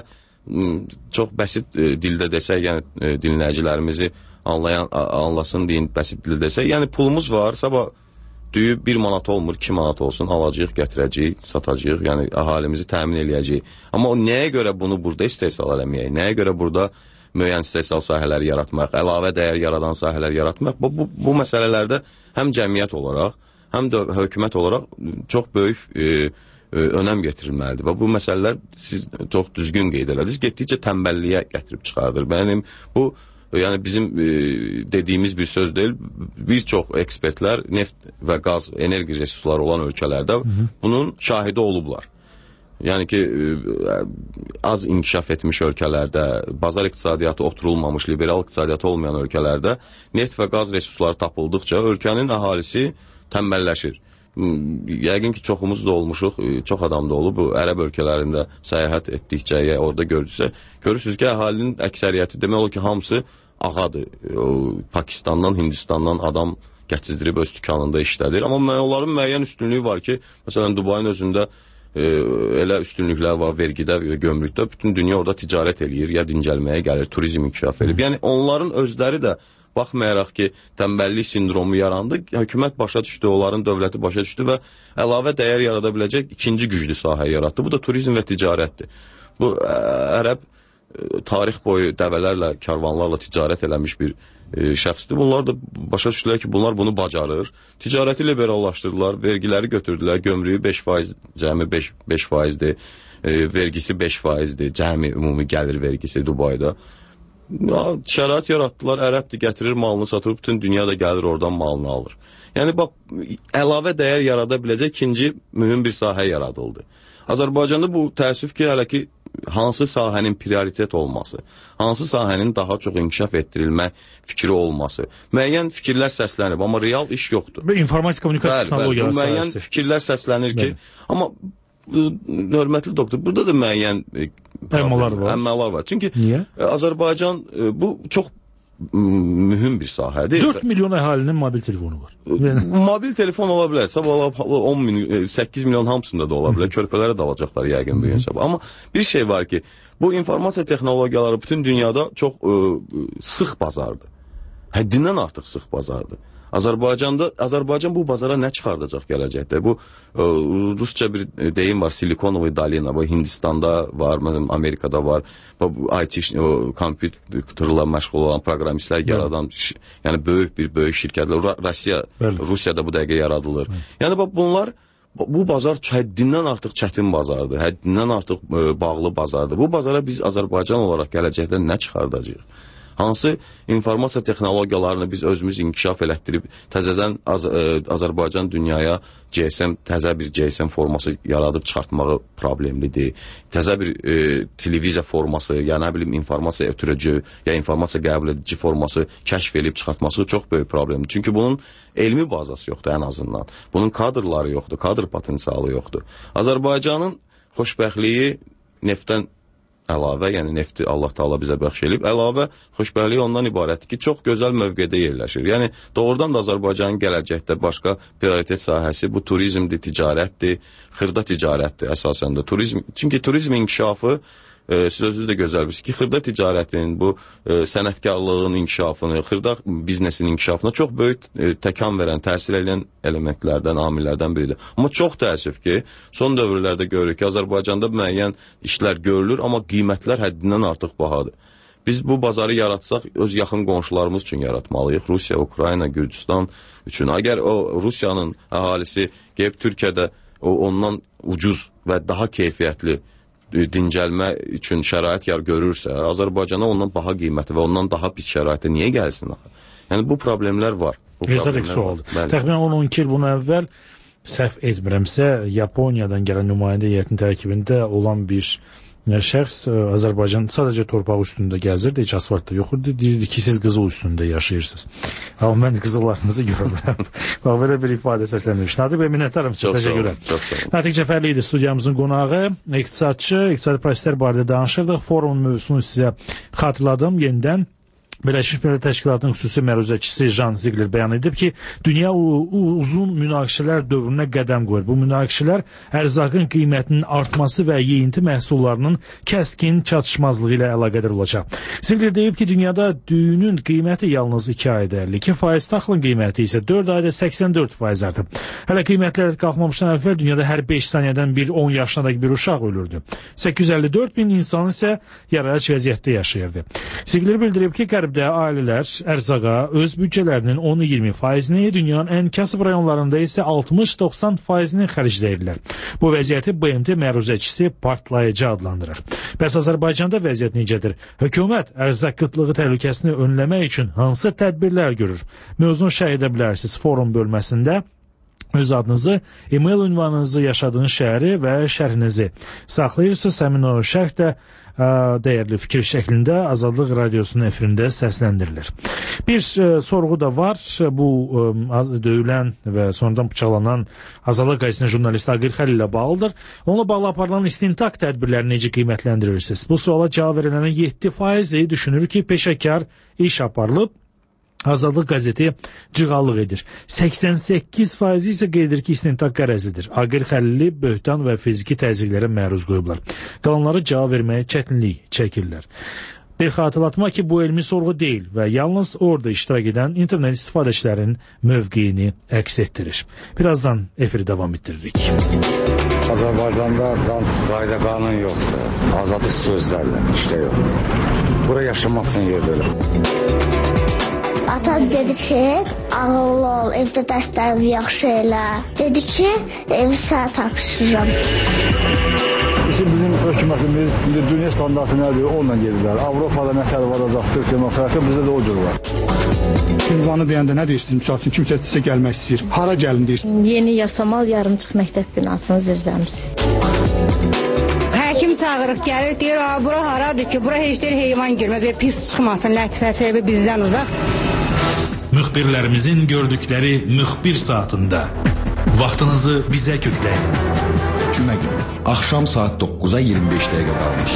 çox bəsit e, dildə desək, yəni e, dinləyicilərimizi anlayan anlasın deyin bəsit dildə desək, yəni pulumuz var, sabah düyü bir manat olmur, iki manat olsun, alacağıq, gətirəcəyik, satacağıq, yəni əhalimizi təmin eləyəcəyik. Amma o nəyə görə bunu burada istehsal eləməyək, nəyə görə burada müəyyən istehsal sahələri yaratmaq, əlavə dəyər yaradan sahələr yaratmaq, bu, bu, bu məsələlərdə həm cəmiyyət olaraq, həm də hökumət olaraq çox böyük e, e, önəm getirilməlidir. Və bu məsələlər siz çox düzgün qeyd elədiniz, getdikcə tənbəlliyə gətirib çıxardır. Mənim bu, yəni bizim e, dediyimiz bir söz deyil, bir çox ekspertlər neft və qaz, enerji resursları olan ölkələrdə Hı -hı. bunun şahidi olublar. Yəni ki, az inkişaf etmiş ölkələrdə, bazar iqtisadiyyatı oturulmamış, liberal iqtisadiyyatı olmayan ölkələrdə neft və qaz resursları tapıldıqca ölkənin əhalisi tənbəlləşir. Yəqin ki, çoxumuz da olmuşuq, çox adam da olub, bu ərəb ölkələrində səyahət etdikcə, ya orada gördüksə, görürsünüz ki, əhalinin əksəriyyəti demək olur ki, hamısı ağadır. O, Pakistandan, Hindistandan adam gətizdirib öz dükanında işlədir. Amma onların müəyyən üstünlüyü var ki, məsələn, Dubayın özündə e, elə üstünlüklər var vergidə və gömrükdə. Bütün dünya orada ticarət eləyir, ya dincəlməyə gəlir, turizm inkişaf edib. Yəni, onların özləri də baxmayaraq ki, tənbəllik sindromu yarandı, hökumət başa düşdü, onların dövləti başa düşdü və əlavə dəyər yarada biləcək ikinci güclü sahə yaratdı. Bu da turizm və ticarətdir. Bu, ərəb tarix boyu dəvələrlə, karvanlarla ticarət eləmiş bir e, şəxsdir. Bunlar da başa düşdülər ki, bunlar bunu bacarır. Ticarəti liberallaşdırdılar, vergiləri götürdülər, gömrüyü beş faiz, cəmi beş faizdir. e, vergisi beş faizdir, cəmi ümumi gəlir vergisi Dubayda. Şərait yaratdılar, ərəbdir, gətirir malını satır, bütün dünya da gəlir oradan malını alır. Yəni bax, əlavə dəyər yarada biləcək ikinci mühüm bir sahə yaradıldı. Azərbaycanda bu təəssüf ki, hələ ki hansı sahənin prioritet olması, hansı sahənin daha çox inkişaf etdirilmə fikri olması. Müəyyən fikirlər səslənib, amma real iş yoxdur. İnformatik kommunikasiya texnologiyaları sahəsi. Müəyyən fikirlər səslənir ki, bəli. Amma hörmətli doktor, burada da müəyyən əmmalar var. Əmmalar var. Çünki niyə? Azərbaycan bu çox mühüm bir sahədir. dörd milyon əhalinin mobil telefonu var. Mobil telefon ola bilər. Sabah on milyon, səkkiz milyon hamısında da ola bilər. Körpələrə də alacaqlar yəqin bu gün sabah. Amma bir şey var ki, bu informasiya texnologiyaları bütün dünyada çox ə, sıx bazardır. Həddindən artıq sıx bazardır. Azərbaycanda, Azərbaycan bu bazara nə çıxardacaq gələcəkdə? Bu ə, rusca bir deyim var, Silikonovi Dolina, bu Hindistanda var, Amerikada var. Bu I T, kompüterlə məşğul olan proqramistlər yaradan, yəni böyük bir böyük şirkətlər, Rusiya, Rusiyada bu dəqiqə yaradılır. Bəli. Yəni bax bunlar, bu bazar həddindən artıq çətin bazardır, həddindən artıq ə, bağlı bazardır. Bu bazara biz Azərbaycan olaraq gələcəkdə nə çıxardacağıq? Hansı informasiya texnologiyalarını biz özümüz inkişaf elətdirib, təzədən Az ə, Azərbaycan dünyaya G S M, təzə bir G S M forması yaradıb çıxartmağı problemlidir. Təzə bir ə, televiziya forması, ya nə bilim informasiya ötürücü, ya informasiya qəbul edici forması kəşf edib çıxartması çox böyük problemdir. Çünki bunun elmi bazası yoxdur ən azından. Bunun kadrları yoxdur, kadr potensialı yoxdur. Azərbaycanın xoşbəxtliyi neftdən əlavə, yəni nefti Allah Taala bizə bəxş edib, əlavə xoşbəxtlik ondan ibarətdir ki, çox gözəl mövqedə yerləşir. Yəni doğrudan da Azərbaycanın gələcəkdə başqa prioritet sahəsi bu turizmdir, ticarətdir, xırda ticarətdir əsasən də. Turizm, çünki turizm inkişafı e, siz özünüz də gözəl bilirsiniz ki, xırda ticarətin, bu e, sənətkarlığın inkişafını, xırda biznesin inkişafına çox böyük e, təkan verən, təsir edən elementlərdən, amillərdən biridir. Amma çox təəssüf ki, son dövrlərdə görürük ki, Azərbaycanda müəyyən işlər görülür, amma qiymətlər həddindən artıq bahadır. Biz bu bazarı yaratsaq, öz yaxın qonşularımız üçün yaratmalıyıq. Rusiya, Ukrayna, Gürcüstan üçün. Əgər o Rusiyanın əhalisi gəlib Türkiyədə o, ondan ucuz və daha keyfiyyətli dincəlmə üçün şərait yer görürsə, Azərbaycana ondan baha qiyməti və ondan daha pis şəraitə niyə gəlsin axı? Yəni bu problemlər var. Ertəlik sualdır. Təxminən on on iki il bunun əvvəl səhv etmirəmsə, Yaponiyadan gələn nümayəndə heyətinin tərkibində olan bir şəxs Azərbaycan sadəcə torpaq üstündə gəzirdi, heç asfalt da yox idi. Deyirdi ki, siz qızıl üstündə yaşayırsınız. Amma mən qızıllarınızı görə biləm. Bax, belə bir ifadə səslənmiş. Natiq bəy, minnətdarım sizə, təşəkkürlər. Natiq Cəfərli idi studiyamızın qonağı, iqtisadçı, iqtisadi proseslər barədə danışırdıq. Forumun mövzusunu sizə xatırladım yenidən. Birləşmiş Millətlər Təşkilatının xüsusi məruzəçisi Jan Ziegler bəyan edib ki, dünya uzun münaqişələr dövrünə qədəm qoyur. Bu münaqişələr ərzaqın qiymətinin artması və yeyinti məhsullarının kəskin çatışmazlığı ilə əlaqədar olacaq. Ziegler deyib ki, dünyada düyünün qiyməti yalnız iki ayda əlli iki faiz, taxılın qiyməti isə dörd ayda səksən dörd faiz artıb. Hələ qiymətlər qalxmamışdan əvvəl dünyada hər beş saniyədən bir on yaşındakı bir uşaq ölürdü. səkkiz yüz əlli dörd min insan isə yaralac vəziyyətdə yaşayırdı. Ziegler bildirib ki, Qərbdə ailələr ərzaqa öz büdcələrinin on iyirmi faizini, dünyanın ən kasıb rayonlarında isə altmış doxsan faizini xərcləyirlər. Bu vəziyyəti B M T məruzəçisi partlayıcı adlandırır. Bəs Azərbaycanda vəziyyət necədir? Hökumət ərzaq qıtlığı təhlükəsini önləmək üçün hansı tədbirlər görür? Mövzunu şərh edə bilərsiniz forum bölməsində. Öz adınızı, e-mail ünvanınızı, yaşadığınız şəhəri və şərhinizi saxlayırsınız. Həmin o şərh də dəyərli fikir şəklində Azadlıq Radiosunun efirində səsləndirilir. Bir e, sorğu da var. Bu e, döyülən və sonradan bıçaqlanan Azadlıq Qəzetinin jurnalisti Aqil Xəlil ilə bağlıdır. Onunla bağlı aparılan istintaq tədbirlərini necə qiymətləndirirsiniz? Bu suala cavab verilənə yeddi faizi düşünür ki, peşəkar iş aparılıb, Azadlıq qəzeti cığallıq edir. səksən səkkiz faizi isə qeyd edir ki, istintaq qərəzidir. Aqil Xəlili böhtan və fiziki təzyiqlərə məruz qoyublar. Qalanları cavab verməyə çətinlik çəkirlər. Bir xatırlatma ki, bu elmi sorğu deyil və yalnız orada iştirak edən internet istifadəçilərin mövqeyini əks etdirir. Birazdan efiri davam etdiririk. Azərbaycanda qayda qanun yoxdur. Azadlıq sözlərlə işlə yox. Bura yaşamasın yer belə. Atam dedi ki, ağıllı ol, evdə dərslərimi yaxşı elə. Dedi ki, evi sənə tapşırıram. İşte bizim hökumətimiz indi dünya standartı nədir, onunla gedirlər. Avropada nətər varacaqdır, demokratiya bizdə də o cür var. Ünvanı deyəndə nə deyirsiniz? Misal üçün kimsə sizə gəlmək istəyir. Hara gəlin deyirsiniz? Yeni Yasamal yarımçıq məktəb binasının zirzəmisi. Həkim çağırıq gəlir, deyir, bura haradır ki, bura heç deyir heyvan girmez və pis çıxmasın, lətifəsi bizdən uzaq. Müxbirlərimizin gördükləri müxbir saatında vaxtınızı bizə kökləyin. Cümə günü, axşam saat doqquza iyirmi beş dəqiqə qalmış.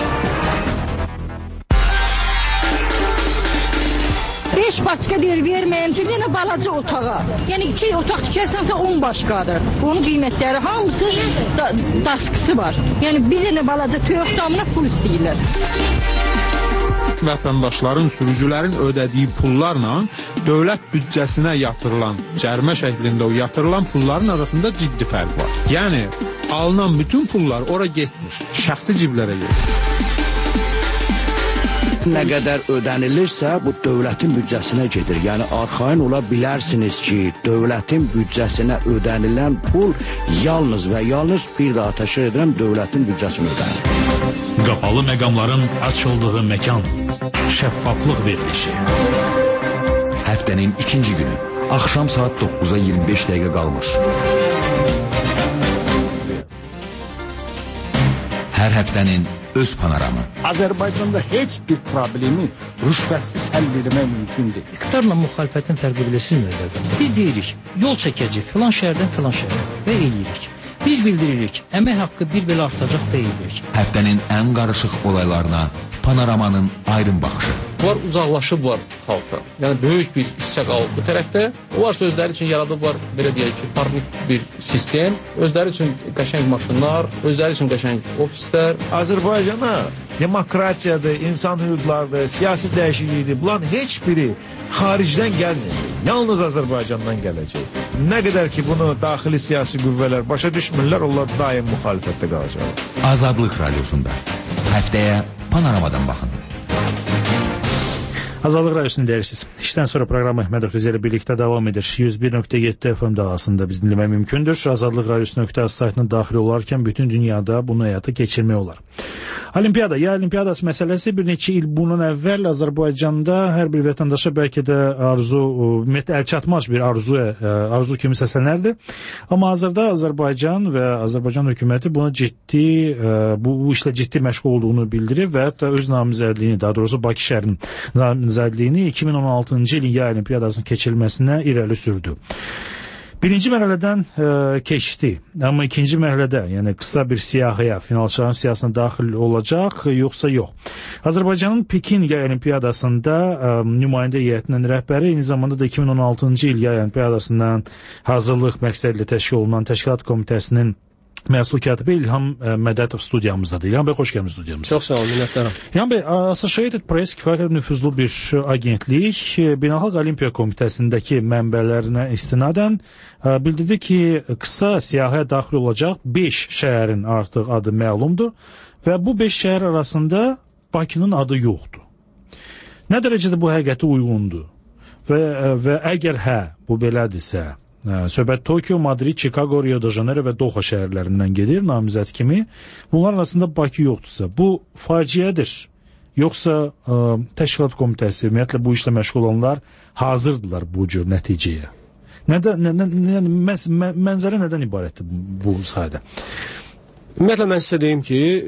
beş başqa deyir, verməyəm ki, yenə balaca otağa. Yəni iki otaq tikərsənsə on başqadır. Onun qiymətləri hamısı da, daskısı var. Yəni bir dənə balaca töyöq damına pul istəyirlər. Vətəndaşların, sürücülərin ödədiyi pullarla dövlət büdcəsinə yatırılan, cərimə şəklində o yatırılan pulların arasında ciddi fərq var. Yəni alınan bütün pullar ora getmiş, şəxsi ciblərə gedir. Nə qədər ödənilirsə, bu dövlətin büdcəsinə gedir. Yəni, arxayın ola bilərsiniz ki, dövlətin büdcəsinə ödənilən pul yalnız və yalnız bir daha təşkil edirəm dövlətin büdcəsini ödənir. Qapalı məqamların açıldığı məkan, şəffaflıq verilişi. Həftənin ikinci günü, axşam saat doqquza iyirmi beş dəqiqə qalmış. Hər həftənin öz panoramı. Azərbaycanda heç bir problemi rüşvətsiz həll etmək mümkün deyil. İqtidarla müxalifətin fərqi bilirsiniz nədir? Biz deyirik, yol çəkəcək filan şəhərdən filan şəhərə və eləyirik. Biz bildiririk, əmək haqqı bir belə artacaq və eləyirik. Həftənin ən qarışıq olaylarına panoramanın aydın baxışı. Bunlar uzaqlaşıblar xalqdan. Yəni böyük bir hissə qalıb bu tərəfdə. Onlar özləri üçün yaradıblar, belə deyək ki, parnik bir sistem. Özləri üçün qəşəng maşınlar, özləri üçün qəşəng ofislər. Azərbaycana demokratiyadır, insan hüquqlarıdır, siyasi dəyişiklikdir. Bunların heç biri xaricdən gəlmir. Yalnız Azərbaycandan gələcək. Nə qədər ki, bunu daxili siyasi qüvvələr başa düşmürlər, onlar daim müxalifətdə qalacaq. Azadlıq Radiosunda həftəyə panoramadan baxın. Azadlıq Radiosunu deyirsiniz. İşdən sonra proqramı Məhəmməd Rəfizi ilə birlikdə davam edir. yüz bir nöqtə yeddi F M dalğasında biz dinləmək mümkündür. Azadlıq Radiosu nöqtə az saytına daxil olarkən bütün dünyada bunu həyata keçirmək olar. Olimpiyada, ya olimpiyadası məsələsi bir neçə il bundan əvvəl Azərbaycanda hər bir vətəndaşa bəlkə də arzu, ümumiyyətlə əlçatmaz bir arzu, arzu kimi səslənərdi. Amma hazırda Azərbaycan və Azərbaycan hökuməti buna ciddi, bu, bu işlə ciddi məşğul olduğunu bildirir və hətta öz namizədliyini, daha doğrusu Bakı şəhərinin namizədliyini iki min on altıncı ilin yay olimpiyadasının keçirilməsinə irəli sürdü. Birinci mərhələdən e, keçdi, amma ikinci mərhələdə, yəni qısa bir siyahıya, finalçıların siyahısına daxil olacaq, yoxsa yox. Azərbaycanın Pekin yay olimpiyadasında e, nümayəndə heyətinin rəhbəri, eyni zamanda da iki min on altıncı il yay olimpiyadasından hazırlıq məqsədilə təşkil olunan Təşkilat Komitəsinin məsul katibi İlham Mədətov studiyamızdadır. İlham bəy, xoş gəlmişsiniz studiyamıza. Çox sağ olun, minnətdaram. İlham bəy, Associated Press kifayət nüfuzlu bir agentlik Beynəlxalq Olimpiya Komitəsindəki mənbələrinə istinadən bildirdi ki, qısa siyahıya daxil olacaq beş şəhərin artıq adı məlumdur və bu beş şəhər arasında Bakının adı yoxdur. Nə dərəcədə bu həqiqətə uyğundur? Və, və əgər hə, bu belədirsə, söhbət Tokyo, Madrid, Chicago, Rio de Janeiro və Doha şəhərlərindən gedir namizəd kimi. Bunlar arasında Bakı yoxdursa, bu faciədir. Yoxsa ə, Təşkilat Komitəsi, ümumiyyətlə bu işlə məşğul olanlar hazırdılar bu cür nəticəyə. Nədən, nə, nə, nə, məz, mən, mənzərə nədən ibarətdir bu, bu sayədə? Ümumiyyətlə mən sizə deyim ki, e,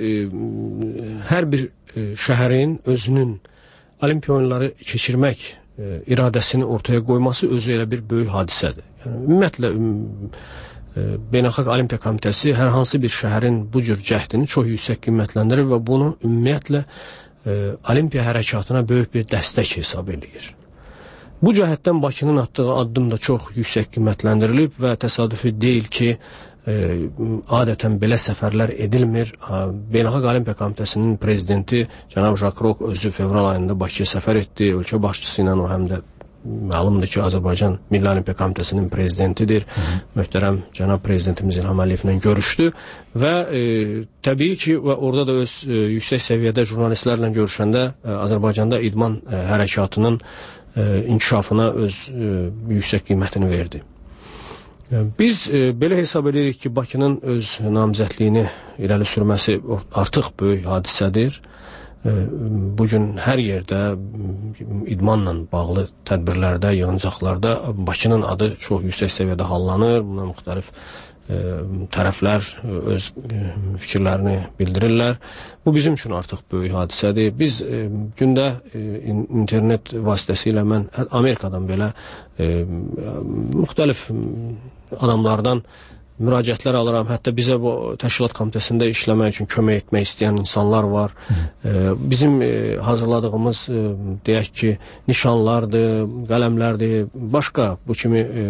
hər bir e, şəhərin özünün olimpiya oyunları keçirmək e, iradəsini ortaya qoyması özü elə bir böyük hadisədir. Yəni, ümumiyyətlə, e, Beynəlxalq Olimpiya Komitəsi hər hansı bir şəhərin bu cür cəhdini çox yüksək qiymətləndirir və bunu ümumiyyətlə e, olimpiya hərəkatına böyük bir dəstək hesab edir. Bu cəhətdən Bakının atdığı addım da çox yüksək qiymətləndirilib və təsadüfi deyil ki, e, adətən belə səfərlər edilmir. Beynəlxalq Olimpiya Komitəsinin prezidenti cənab Jacques Rocq özü fevral ayında Bakıya səfər etdi. Ölkə başçısı ilə o həm də məlumdur ki, Azərbaycan Milli Olimpiya Komitəsinin prezidentidir. Hı -hı. Möhtərəm cənab prezidentimiz İlham Əliyevlə görüşdü və e, təbii ki, və orada da öz e, yüksək səviyyədə jurnalistlərlə görüşəndə e, Azərbaycanda idman e, hərəkatının e, inkişafına öz e, yüksək qiymətini verdi. Biz e, belə hesab edirik ki, Bakının öz namizədliyini irəli sürməsi artıq böyük hadisədir. E, bu gün hər yerdə idmanla bağlı tədbirlərdə, yığıncaqlarda Bakının adı çox yüksək səviyyədə hallanır. Buna müxtəlif e, tərəflər öz e, fikirlərini bildirirlər. Bu bizim üçün artıq böyük hadisədir. Biz e, gündə e, internet vasitəsilə mən Amerikadan belə e, müxtəlif adamlardan müraciətlər alıram. Hətta bizə bu təşkilat komitəsində işləmək üçün kömək etmək istəyən insanlar var. E, bizim e, hazırladığımız e, deyək ki, nişanlardır, qələmlərdir, başqa bu kimi e,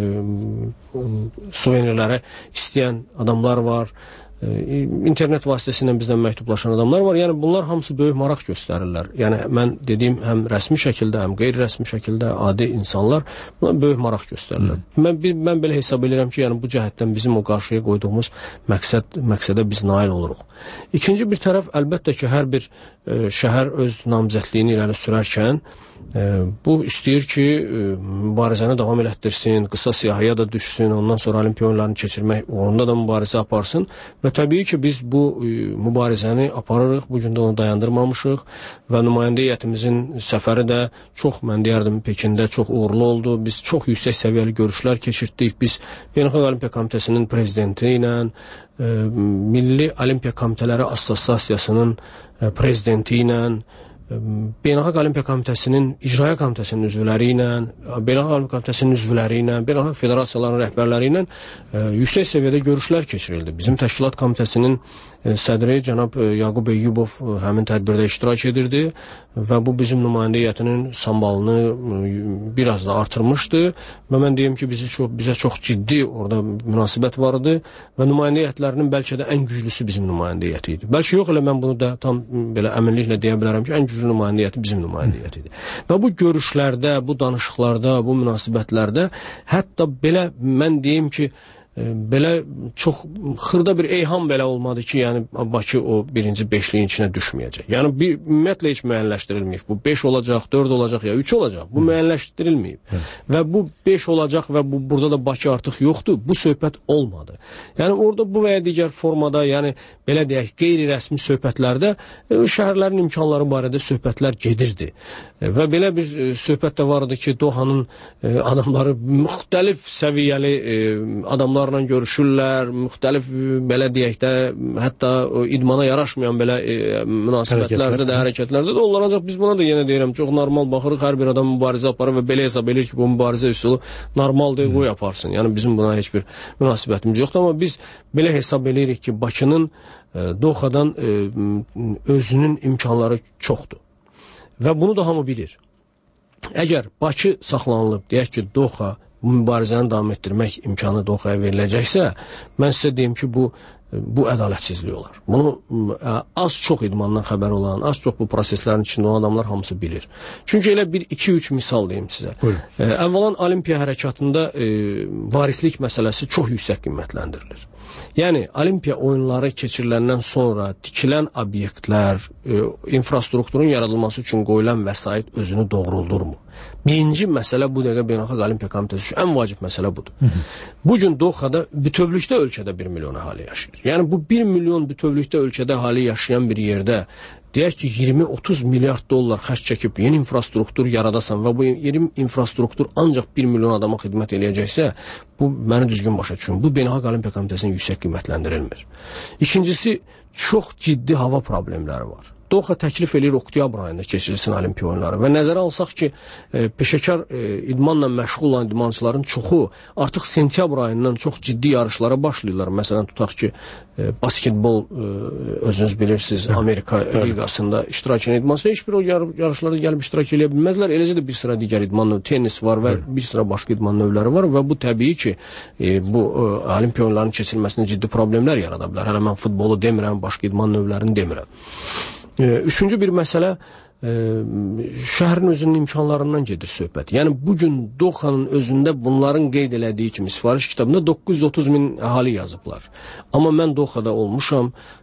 suvenirləri istəyən adamlar var. İnternet vasitəsilə bizdən məktublaşan adamlar var. Yəni bunlar hamısı böyük maraq göstərirlər. Yəni mən dediyim həm rəsmi şəkildə, həm qeyri-rəsmi şəkildə adi insanlar buna böyük maraq göstərirlər. Hmm. Mən mən belə hesab edirəm ki, yəni bu cəhətdən bizim o qarşıya qoyduğumuz məqsəd məqsədə biz nail oluruq. İkinci bir tərəf əlbəttə ki, hər bir e, şəhər öz namizədliyini irəli sürərkən e, bu istəyir ki, e, mübarizəni davam elətdirsin, qısa siyahıya da düşsün, ondan sonra olimpiya oyunlarını keçirmək uğrunda da mübarizə aparsın və təbii ki, biz bu e, mübarizəni aparırıq, bu gün də onu dayandırmamışıq və nümayəndə heyətimizin səfəri də çox, mən deyərdim, Pekində çox uğurlu oldu. Biz çox yüksək səviyyəli görüşlər keçirtdik. Biz Beynəlxalq Olimpiya Komitəsinin prezidenti ilə, e, Milli Olimpiya Komitələri Assosiasiyasının e, prezidenti ilə, Beynəlxalq Olimpiya Komitəsinin icraya komitəsinin üzvləri ilə, Beynəlxalq Olimpiya Komitəsinin üzvləri ilə, Beynəlxalq Federasiyaların rəhbərləri ilə e, yüksək səviyyədə görüşlər keçirildi. Bizim təşkilat komitəsinin e, sədri cənab e, Yaqub Eyyubov e, həmin tədbirdə iştirak edirdi və bu bizim nümayəndə heyətinin sambalını e, biraz da artırmışdı və mən deyim ki, bizi çox, bizə çox ciddi orada münasibət var idi və nümayəndə heyətlərinin bəlkə də ən güclüsü bizim nümayəndə heyəti idi. Bəlkə yox, elə mən bunu da tam belə əminliklə deyə bilərəm ki, ən güclü nümayəndə heyəti bizim nümayəndə heyətidir. Və bu görüşlərdə, bu danışıqlarda, bu münasibətlərdə hətta belə mən deyim ki, belə çox xırda bir eyham belə olmadı ki, yəni Bakı o birinci beşliyin içinə düşməyəcək. Yəni bir ümumiyyətlə heç müəyyənləşdirilməyib. Bu beş olacaq, dörd olacaq ya üç olacaq. Bu müəyyənləşdirilməyib. Hı. Və bu beş olacaq və bu burada da Bakı artıq yoxdur. Bu söhbət olmadı. Yəni orada bu və ya digər formada, yəni belə deyək, qeyri-rəsmi söhbətlərdə e, şəhərlərin imkanları barədə söhbətlər gedirdi. E, və belə bir e, söhbət də vardı ki, Dohanın e, adamları müxtəlif səviyyəli e, adamlar görüşürlər, müxtəlif belə deyək də, hətta idmana yaraşmayan belə e, münasibətlərdə də, hərəkətlərdə də olur. Ancaq biz buna da yenə deyirəm, çox normal baxırıq, hər bir adam mübarizə aparır və belə hesab edir ki, bu mübarizə üsulu normaldır, qoy aparsın. Yəni bizim buna heç bir münasibətimiz yoxdur, amma biz belə hesab edirik ki, Bakının e, Doxadan e, özünün imkanları çoxdur. Və bunu da hamı bilir. Əgər Bakı saxlanılıb, deyək ki, Doxa bu mübarizəni davam etdirmək imkanı Doxaya veriləcəksə, mən sizə deyim ki, bu bu ədalətsizlik olar. Bunu az-çox idmandan xəbər olan, az-çox bu proseslərin içində olan adamlar hamısı bilir. Çünki elə bir iki üç misal deyim sizə. E, əvvəlan olimpiya hərəkatında e, varislik məsələsi çox yüksək qiymətləndirilir. Yəni, olimpiya oyunları keçiriləndən sonra tikilən obyektlər, e, infrastrukturun yaradılması üçün qoyulan vəsait özünü doğruldurmu? Birinci məsələ bu dəqiqə Beynəlxalq Olimpiya Komitəsi üçün ən vacib məsələ budur. Hı -hı. Bu gün Doxada bütövlükdə ölkədə bir milyon əhali yaşayır. Yəni bu bir milyon bütövlükdə ölkədə əhali yaşayan bir yerdə deyək ki, iyirmi otuz milyard dollar xərc çəkib yeni infrastruktur yaradasan və bu yeni infrastruktur ancaq bir milyon adama xidmət eləyəcəksə, bu məni düzgün başa düşün. Bu Beynəlxalq Olimpiya Komitəsinin yüksək qiymətləndirilmir. İkincisi, çox ciddi hava problemləri var. Doxa təklif edir oktyabr ayında keçirilsin olimpiya oyunları və nəzərə alsaq ki, e, peşəkar e, idmanla məşğul olan idmançıların çoxu artıq sentyabr ayından çox ciddi yarışlara başlayırlar. Məsələn, tutaq ki, e, basketbol e, özünüz bilirsiniz, Amerika evet. liqasında iştirak edən idmançılar heç bir o yar yarışlarda gəlib iştirak edə bilməzlər. Eləcə də bir sıra digər idman növü, tennis var və evet. bir sıra başqa idman növləri var və bu təbii ki, e, bu e, olimpiya oyunlarının keçirilməsində ciddi problemlər yarada bilər. Hələ mən futbolu demirəm, başqa idman növlərini demirəm. Üçüncü bir məsələ, e, şəhərin özünün imkanlarından gedir söhbət. Yəni, bugün Doxanın özündə bunların qeyd elədiyi kimi sifariş kitabında doqquz yüz otuz min əhali yazıblar. Amma mən Doxada olmuşam,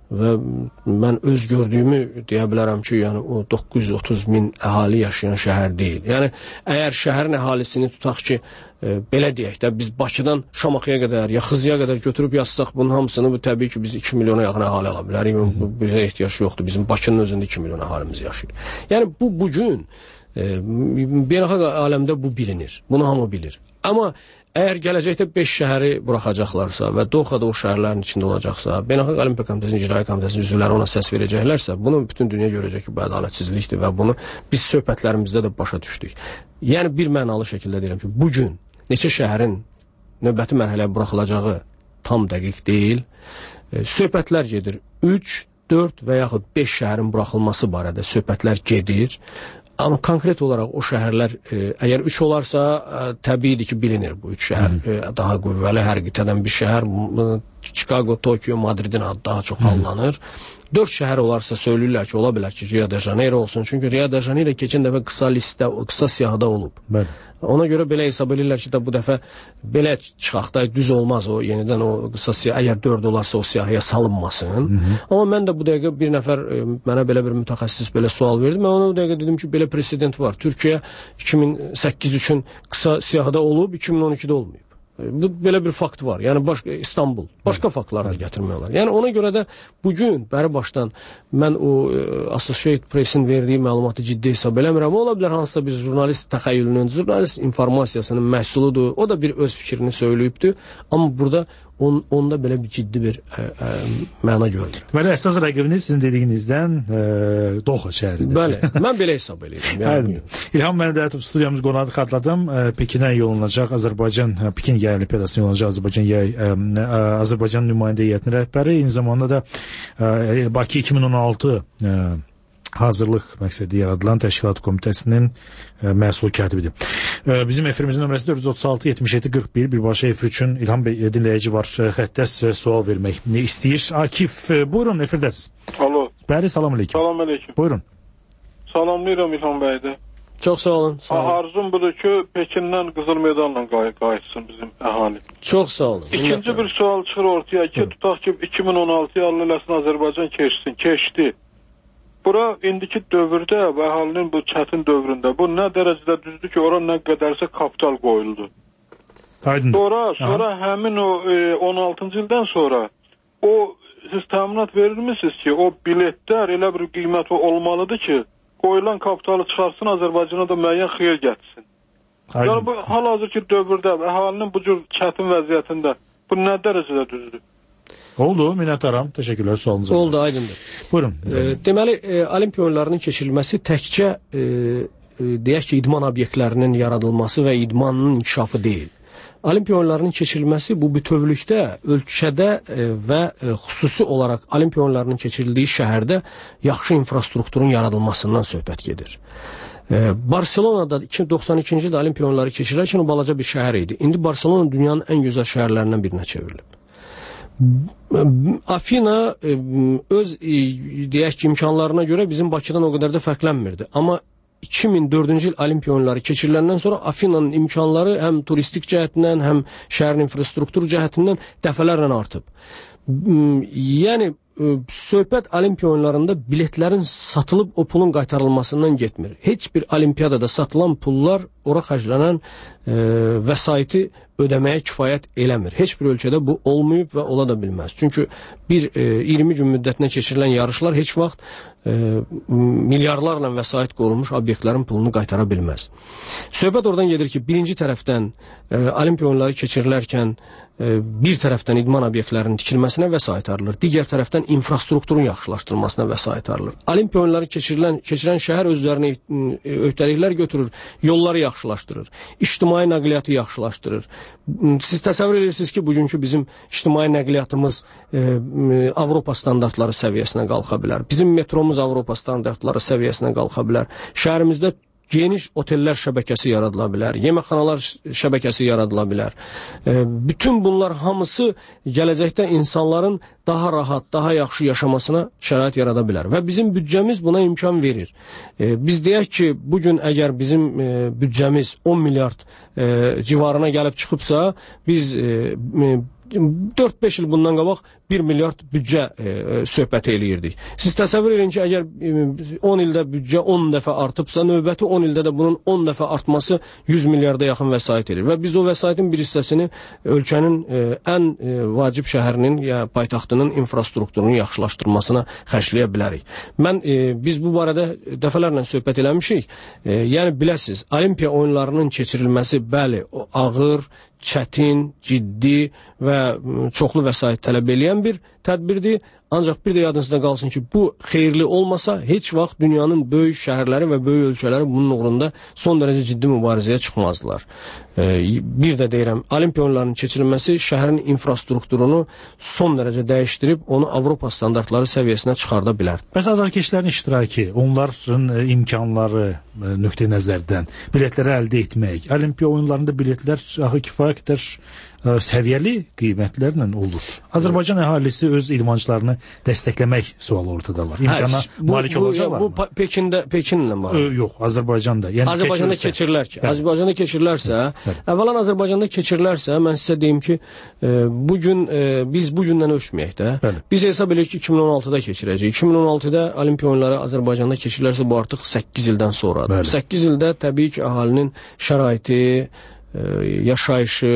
və mən öz gördüyümü deyə bilərəm ki, yəni o doqquz yüz otuz min əhali yaşayan şəhər deyil. Yəni əgər şəhərin əhalisini tutaq ki, e, belə deyək də biz Bakıdan Şamaxıya qədər, ya Xızıya qədər götürüb yazsaq bunun hamısını, bu təbii ki biz iki milyona yaxın əhali ala bilərik. Bu bizə ehtiyac yoxdur. Bizim Bakının özündə iki milyon əhalimiz yaşayır. Yəni bu bu gün e, beynəlxalq aləmdə bu bilinir. Bunu hamı bilir. Amma əgər gələcəkdə beş şəhəri buraxacaqlarsa və Doxada o şəhərlərin içində olacaqsa, Beynəlxalq Olimpiya Komitəsinin, İcra Komitəsinin üzvləri ona səs verəcəklərsə, bunu bütün dünya görəcək ki, bu ədalətsizlikdir və bunu biz söhbətlərimizdə də başa düşdük. Yəni bir mənalı şəkildə deyirəm ki, bu gün neçə şəhərin növbəti mərhələyə buraxılacağı tam dəqiq deyil. E, söhbətlər gedir. üç, dörd və yaxud beş şəhərin buraxılması barədə söhbətlər gedir. Amma konkret olaraq o şəhərlər, e, əgər üç olarsa, e, təbiidir ki, bilinir bu üç şəhər. E, daha qüvvəli, hər qitədən bir şəhər. Chicago, Tokyo, Madridin adı daha çox hallanır. dörd şəhər olarsa söyləyirlər ki, ola bilər ki, Rio de Janeiro olsun. Çünki Rio de Janeiro keçən dəfə qısa listə, qısa siyahıda olub. Bəli. Ona görə belə hesab edirlər ki, də bu dəfə belə çıxaq da düz olmaz o, yenidən o qısa siyah, əgər dörd olarsa o siyahıya salınmasın. Hı -hı. Amma mən də bu dəqiqə bir nəfər e, mənə belə bir mütəxəssis belə sual verdi. Mən ona bu dəqiqə dedim ki, belə president var. Türkiyə iki min səkkiz üçün qısa siyahıda olub, iki min on ikidə olmayıb. Bu belə bir fakt var. Yəni başqa İstanbul, başqa evet. faktlar da gətirmək olar. Yəni ona görə də bu gün bəri başdan mən o e, Associated Press-in verdiyi məlumatı ciddi hesab eləmirəm. Ola bilər hansısa bir jurnalist təxəyyülünün, jurnalist informasiyasının məhsuludur. O da bir öz fikrini söyləyibdi. Amma burada on, onda belə bir ciddi bir ə, ə, məna görürəm. Deməli, əsas rəqibiniz sizin dediyinizdən ə, Doxa şəhəridir. Bəli, mən belə hesab edirəm. Yəni. İlham, mən də studiyamız qonağı xatladım. Pekinə yollanacaq Azərbaycan, Pekin Yay Olimpiadasına yollanacaq Azərbaycan Yay, Azərbaycan nümayəndə heyətinin rəhbəri. Eyni zamanda da ə, Bakı iki min on altı ə, hazırlıq məqsədi yaradılan Təşkilat Komitəsinin ə, məsul katibidir. Ə, bizim efirimizin nömrəsi dörd yüz otuz altı yetmiş yeddi qırx bir. Birbaşa efir üçün İlham bəy dinləyici var. Xəttə sizə sual vermək ne istəyir? Akif, buyurun, efirdəsiz. Alo. Bəli, salam aleyküm. Salam aleyküm. Buyurun. Salamlayıram İlham bəydə. Çox sağ olun. Sağ olun. Arzum budur ki, Pekindən qızıl medalla qay qayıtsın bizim əhali. Çox sağ olun. İkinci bir sual çıxır ortaya ki, tutaq ki, iki min on altı yıllıqlasın Azərbaycan keçsin, keçdi. Bura indiki dövrdə və əhalinin bu çətin dövründə bu nə dərəcədə düzdür ki, ora nə qədərsə kapital qoyuldu. Aydın. Sonra, sonra Aha. həmin o e, on altıncı ildən sonra o siz təminat verirmisiniz ki, o biletlər elə bir qiyməti olmalıdır ki, qoyulan kapitalı çıxarsın, Azərbaycana da müəyyən xeyir gətirsin. Aydın. Yəni bu hal-hazırki dövrdə əhalinin bu cür çətin vəziyyətində bu nə dərəcədə düzdür? Oldu, minnətdaram. Təşəkkürlər sualınıza. Oldu, aydındır. Buyurun. E, deməli, e, Olimpiya oyunlarının keçirilməsi təkcə e, e, deyək ki, idman obyektlərinin yaradılması və idmanın inkişafı deyil. Olimpiya oyunlarının keçirilməsi bu bütövlükdə ölkədə e, və e, xüsusi olaraq Olimpiya oyunlarının keçirildiyi şəhərdə yaxşı infrastrukturun yaradılmasından söhbət gedir. E, Barselonada iki min doxsan ikinci ildə Olimpiya oyunları keçirirkən o balaca bir şəhər idi. İndi Barselona dünyanın ən gözəl şəhərlərindən birinə çevrilib. Afina öz deyək ki, imkanlarına görə bizim Bakıdan o qədər də fərqlənmirdi. Amma iki min dördüncü il Olimpiya oyunları keçiriləndən sonra Afinanın imkanları həm turistik cəhətindən, həm şəhərin infrastruktur cəhətindən dəfələrlə artıb. Yəni söhbət Olimpiya oyunlarında biletlərin satılıb o pulun qaytarılmasından getmir. Heç bir olimpiyadada satılan pullar ora xərclənən e, vəsaiti ödəməyə kifayət eləmir. Heç bir ölkədə bu olmayıb və ola da bilməz. Çünki bir e, iyirmi gün müddətinə keçirilən yarışlar heç vaxt e, milyarlarla vəsait qoyulmuş obyektlərin pulunu qaytara bilməz. Söhbət oradan gedir ki, birinci tərəfdən e, Olimpiya oyunları keçirilərkən e, bir tərəfdən idman obyektlərinin tikilməsinə vəsait ayrılır. Digər tərəfdən infrastrukturun yaxşılaşdırılmasına vəsait ayrılır. Olimpiya oyunları keçirilən, keçirən şəhər öz üzərinə öhdəliklər götürür, yolları yaxşılaşdırır, ictimai nəqliyyatı yaxşılaşdırır. Siz təsəvvür edirsiniz ki, bugünkü bizim ictimai nəqliyyatımız e, Avropa standartları səviyyəsinə qalxa bilər. Bizim metromuz Avropa standartları səviyyəsinə qalxa bilər. Şəhərimizdə geniş otellər şəbəkəsi yaradıla bilər, yeməkxanalar şəbəkəsi yaradıla bilər. E, bütün bunlar hamısı gələcəkdə insanların daha rahat, daha yaxşı yaşamasına şərait yarada bilər. Və bizim büdcəmiz buna imkan verir. E, biz deyək ki, bugün əgər bizim e, büdcəmiz on milyard e, civarına gəlib çıxıbsa, biz e, dörd beş il bundan qabaq bir milyard büdcə e, söhbət eləyirdik. Siz təsəvvür edin ki, əgər e, on ildə büdcə on dəfə artıbsa, növbəti on ildə də bunun on dəfə artması yüz milyarda yaxın vəsait edir. Və biz o vəsaitin bir hissəsini ölkənin e, ən e, vacib şəhərinin ya paytaxtının infrastrukturunun yaxşılaşdırılmasına xərcləyə bilərik. Mən e, biz bu barədə dəfələrlə söhbət eləmişik. E, yəni biləsiz, Olimpiya oyunlarının keçirilməsi bəli, o ağır, çətin, ciddi və çoxlu vəsait tələb edən bir tədbirdir. Ancaq bir də yadınızda qalsın ki, bu xeyirli olmasa heç vaxt dünyanın böyük şəhərləri və böyük ölkələri bunun uğrunda son dərəcə ciddi mübarizəyə çıxmazdılar. E, bir də deyirəm, Olimpiya oyunlarının keçirilməsi şəhərin infrastrukturunu son dərəcə dəyişdirib, onu Avropa standartları səviyyəsinə çıxarda bilər. Bəs azarkeşlərin iştirakı, onların imkanları nöqteyi nəzərdən biletləri əldə etmək, Olimpiya oyunlarında biletlər axı kifayət qədər səviyyəli qiymətlərlə olur. Azərbaycan əhalisi öz idmançılarını dəstəkləmək sualı ortadalar. İmkana malik olacaqlar mı? Bu Pekində, Pekinlə bağlı. Yox, Azərbaycanda. Yəni Azərbaycanda keçirilər ki, bəli. Azərbaycanda keçirilərsə, bəli. Əvvələn Azərbaycanda keçirilərsə, mən sizə deyim ki, e, bu gün e, biz bu gündən ölçməyək də. Bəli. Biz hesab edirik ki, iki min on altıda keçirəcəyik. iki min on altıda Olimpiya oyunları Azərbaycanda keçirilərsə, bu artıq səkkiz ildən sonradır. Bəli. səkkiz ildə təbii ki, əhalinin şəraiti, e, yaşayışı,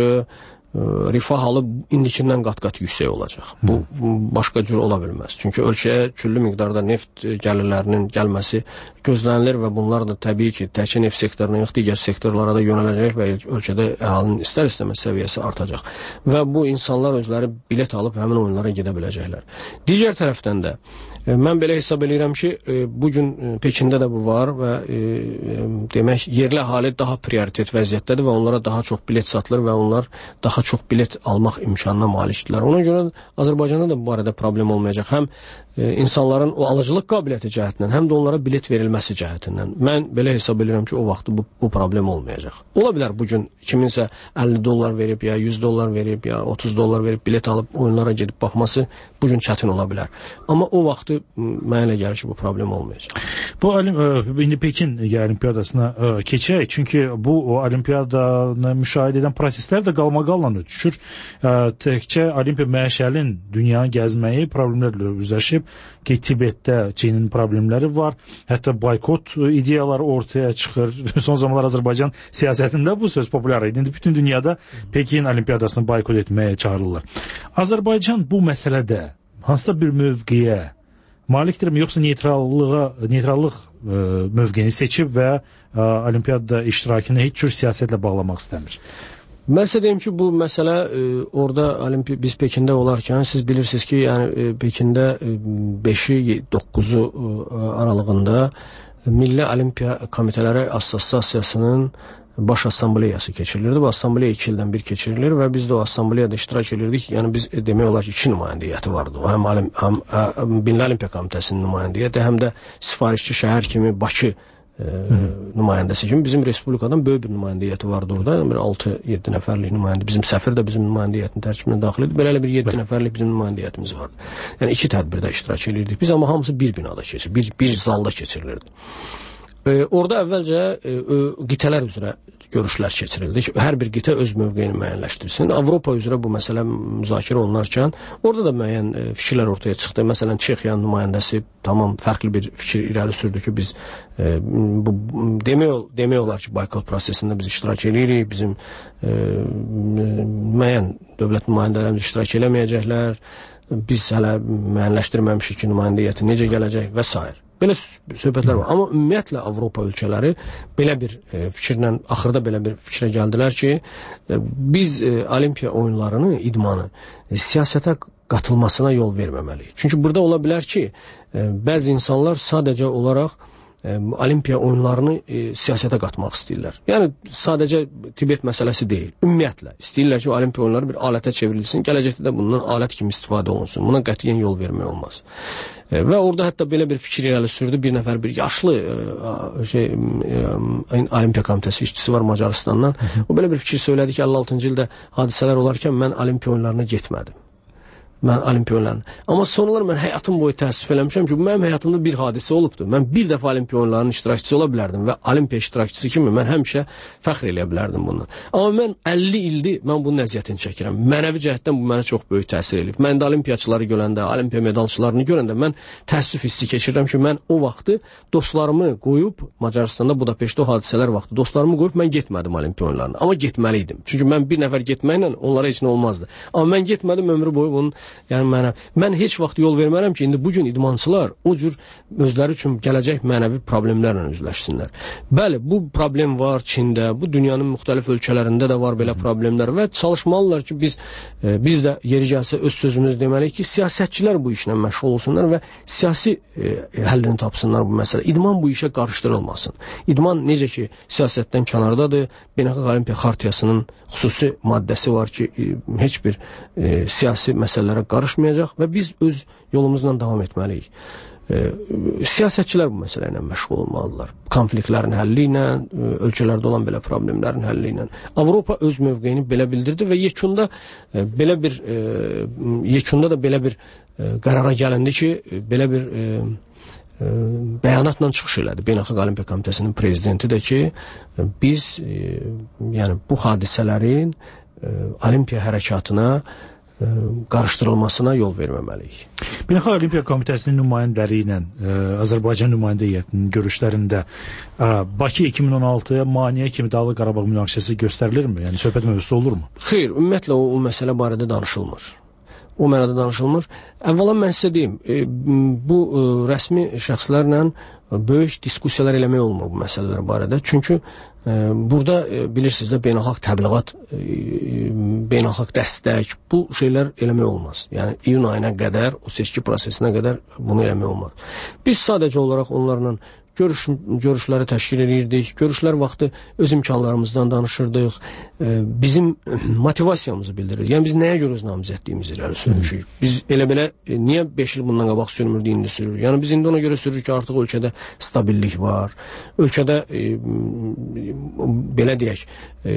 rifah halı indikindən qat-qat yüksək olacaq. Bu başqa cür ola bilməz. Çünki ölkəyə küllü miqdarda neft gəlirlərinin gəlməsi gözlənilir və bunlar da təbii ki, təkcə neft sektoruna yox, digər sektorlara da yönələcək və ölkədə əhalinin istər-istəməz səviyyəsi artacaq. Və bu insanlar özləri bilet alıb həmin oyunlara gedə biləcəklər. Digər tərəfdən də mən belə hesab edirəm ki, bugün Pekində də bu var və e, demək, yerli əhali daha prioritet vəziyyətdədir və onlara daha çox bilet satılır və onlar daha çox bilet almaq imkanına malikdirlər. Ona görə Azərbaycanda da bu barədə problem olmayacaq. Həm e, insanların o alıcılıq qabiliyyəti cəhətindən, həm də onlara bilet verilməsi cəhətindən. Mən belə hesab edirəm ki, o vaxtı bu, bu problem olmayacaq. Ola bilər bugün kiminsə əlli dollar verib, ya yüz dollar verib, ya otuz dollar verib bilet alıb oyunlara gedib baxması bugün çətin ola bilər. Amma o vaxtı mənə elə gəlir ki, bu problem olmayacaq. Bu indi Pekin olimpiyadasına keçək. Çünki bu o olimpiyadanı müşahidə edən proseslər də qalmaqalla ötüşür. Təkcə olimpiya məşəlin dünyanı gəzməyi problemlərlə üzləşib ki, Tibetdə Çinin problemləri var. Hətta boykot ideyaları ortaya çıxır. Son zamanlar Azərbaycan siyasətində bu söz populyar idi. İndi bütün dünyada Pekin olimpiyadasını boykot etməyə çağırırlar. Azərbaycan bu məsələdə hansısa bir mövqeyə malikdirmi, yoxsa neytrallığa, neytrallıq e, mövqeyini seçib və e, olimpiyada iştirakını heç cür siyasətlə bağlamaq istəmir? Mən sizə deyim ki, bu məsələ e, orada olimpi biz Pekində olarkən siz bilirsiniz ki, yəni e, Pekində e, beşi doqquzu e, aralığında Milli Olimpiya Komitələri Assosiasiyasının Baş Assambleyası keçirilirdi. Bu assambleya iki ildən bir keçirilir və biz də o assambleyada iştirak edirdik. Yəni biz e, demək olar ki, iki nümayəndəyyəti vardı. O həm, həm, həm Milli Olimpiya Komitəsinin nümayəndəyyəti, həm də sifarişçi şəhər kimi Bakı e, nümayəndəsi kimi bizim respublikadan böyük bir nümayəndəyyəti vardı orada. Bir altı yeddi nəfərlik nümayəndə. Bizim səfir də bizim nümayəndəyyətin tərkibinə daxil idi. Belə bir yeddi nəfərlik bizim nümayəndəyyətimiz vardı. Yəni iki tədbirdə iştirak edirdik. Biz amma hamısı bir binada keçir, bir, bir zalda keçirilirdi. E, orada əvvəlcə e, qitələr üzrə görüşlər keçirildi ki, hər bir qitə öz mövqeyini müəyyənləşdirsin. Avropa üzrə bu məsələ müzakirə olunarkən orada da müəyyən e, fikirlər ortaya çıxdı. Məsələn, Çexiyanın nümayəndəsi tamam fərqli bir fikir irəli sürdü ki, biz e, bu demək, demək olar ki, boykot prosesində biz iştirak edirik, bizim e, müəyyən dövlət nümayəndələrimiz iştirak eləməyəcəklər, biz hələ müəyyənləşdirməmişik ki, nümayəndəyyəti necə gələcək və s. Belə söhbətlər var. Amma ümumiyyətlə Avropa ölkələri belə bir e, fikirlə, axırda belə bir fikrə gəldilər ki, e, biz e, olimpiya oyunlarını, idmanı e, siyasətə qatılmasına yol verməməliyik. Çünki burada ola bilər ki, e, bəzi insanlar sadəcə olaraq e, olimpiya oyunlarını e, siyasətə qatmaq istəyirlər. Yəni sadəcə Tibet məsələsi deyil. Ümumiyyətlə istəyirlər ki, olimpiya oyunları bir alətə çevrilsin, gələcəkdə də bundan alət kimi istifadə olunsun. Buna qətiyyən yol vermək olmaz. E, və orada hətta belə bir fikir irəli sürdü. Bir nəfər bir yaşlı e, şey e, Olimpiya Komitəsi işçisi var Macarıstandan. O belə bir fikir söylədi ki, əlli altıncı ildə hadisələr olarkən mən olimpiya oyunlarına getmədim. mən olimpiya oyunlarını. Amma sonralar mən həyatım boyu təəssüf eləmişəm ki, mənim həyatımda bir hadisə olubdur. Mən bir dəfə olimpiya oyunlarının iştirakçısı ola bilərdim və olimpiya iştirakçısı kimi mən həmişə fəxr eləyə bilərdim bundan. Amma mən əlli ildir mən bunun əziyyətini çəkirəm. Mənəvi cəhətdən bu mənə çox böyük təsir eləyib. Mən də olimpiyaçıları görəndə, olimpiya medalçılarını görəndə mən təəssüf hissi keçirirəm ki, mən o vaxtı dostlarımı qoyub Macaristanda Budapeştdə o hadisələr vaxtı dostlarımı qoyub mən getmədim olimpiya oyunlarına. Amma getməli idim. Çünki mən bir nəfər getməklə onlara heç nə olmazdı. Amma mən getmədim ömrü boyu bunun, yəni mənə mən heç vaxt yol vermərəm ki, indi bu gün idmançılar o cür özləri üçün gələcək mənəvi problemlərlə üzləşsinlər. Bəli, bu problem var Çində, bu dünyanın müxtəlif ölkələrində də var belə problemlər və çalışmalılar ki, biz e, biz də yeri gəlsə öz sözümüz deməliyik ki, siyasətçilər bu işlə məşğul olsunlar və siyasi e, həllini tapsınlar bu məsələ. İdman bu işə qarışdırılmasın. İdman necə ki, siyasətdən kənardadır, Beynəlxalq Olimpiya Xartiyasının xüsusi maddəsi var ki, e, heç bir e, siyasi məsələlərə qarışmayacaq və biz öz yolumuzla davam etməliyik. E, siyasətçilər bu məsələ ilə məşğul olmalıdırlar. Konfliktlərin həlli ilə, e, ölkələrdə olan belə problemlərin həlli ilə. Avropa öz mövqeyini belə bildirdi və yekunda e, belə bir e, yekunda da belə bir e, qərara gəlindi ki, e, belə bir e, e, bəyanatla çıxış elədi. Beynəlxalq Olimpiya Komitəsinin prezidenti də ki, e, biz e, yəni bu hadisələrin e, olimpiya hərəkatına qarışdırılmasına yol verməməliyik. Beynəlxalq Olimpiya Komitəsinin nümayəndələri ilə ə, Azərbaycan nümayəndə heyətinin görüşlərində ə, Bakı iki min on altıya maneə kimi Dağlıq Qarabağ münaqişəsi göstərilirmi? Yəni söhbət mövzusu olurmu? Xeyr, ümumiyyətlə o, o məsələ barədə danışılmır. O mənada danışılmır. Əvvəla mən sizə deyim, e, bu e, rəsmi şəxslərlə böyük diskussiyalar eləmək olmur bu məsələlər barədə. Çünki e, burada e, bilirsiniz də beynəlxalq təbliğat, e, beynəlxalq dəstək, bu şeylər eləmək olmaz. Yəni iyun ayına qədər, o seçki prosesinə qədər bunu eləmək olmaz. Biz sadəcə olaraq onlarla Görüş, görüşləri təşkil edirdik, görüşlər vaxtı öz imkanlarımızdan danışırdıq, e, bizim motivasiyamızı bildirirdik. Yəni biz nəyə görə öz namizədliyimizi irəli sürmüşük? Biz elə belə e, niyə beş il bundan qabaq sürmürdük, indi sürürük? Yəni biz indi ona görə sürürük ki, artıq ölkədə stabillik var. Ölkədə e, belə deyək, e,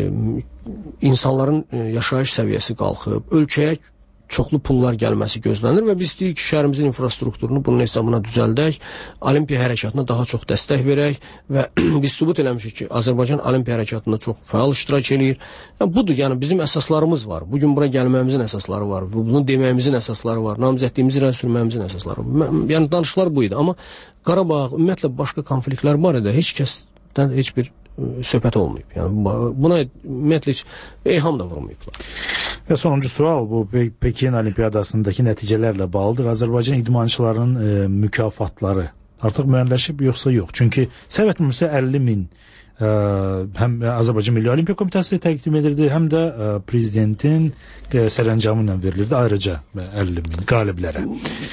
insanların e, yaşayış səviyyəsi qalxıb, ölkəyə çoxlu pullar gəlməsi gözlənir və biz istəyirik ki, şəhərimizin infrastrukturunu bunun hesabına düzəldək, olimpiya hərəkatına daha çox dəstək verək və biz sübut eləmişik ki, Azərbaycan olimpiya hərəkatında çox fəal iştirak edir. Yəni, budur, yəni bizim əsaslarımız var. Bugün bura gəlməyimizin əsasları var, bunu deməyimizin əsasları var, namizədliyimizi irəli sürməyimizin əsasları var. Yəni danışıqlar bu idi, amma Qarabağ, ümumiyyətlə başqa konfliktlər barədə heç kəsdən heç bir söhbət olmayıb. Yəni buna ümumiyyətlə heç eyham da vurmayıblar. Və sonuncu sual bu Pekin Olimpiyadasındakı nəticələrlə bağlıdır. Azərbaycan idmançılarının e, mükafatları artıq müəyyənləşib yoxsa yox? Çünki səhv etmirəmsə əlli min e, həm Azərbaycan Milli Olimpiya Komitəsi təqdim edirdi, həm də e, prezidentin e, sərəncamı ilə verilirdi ayrıca əlli min qaliblərə.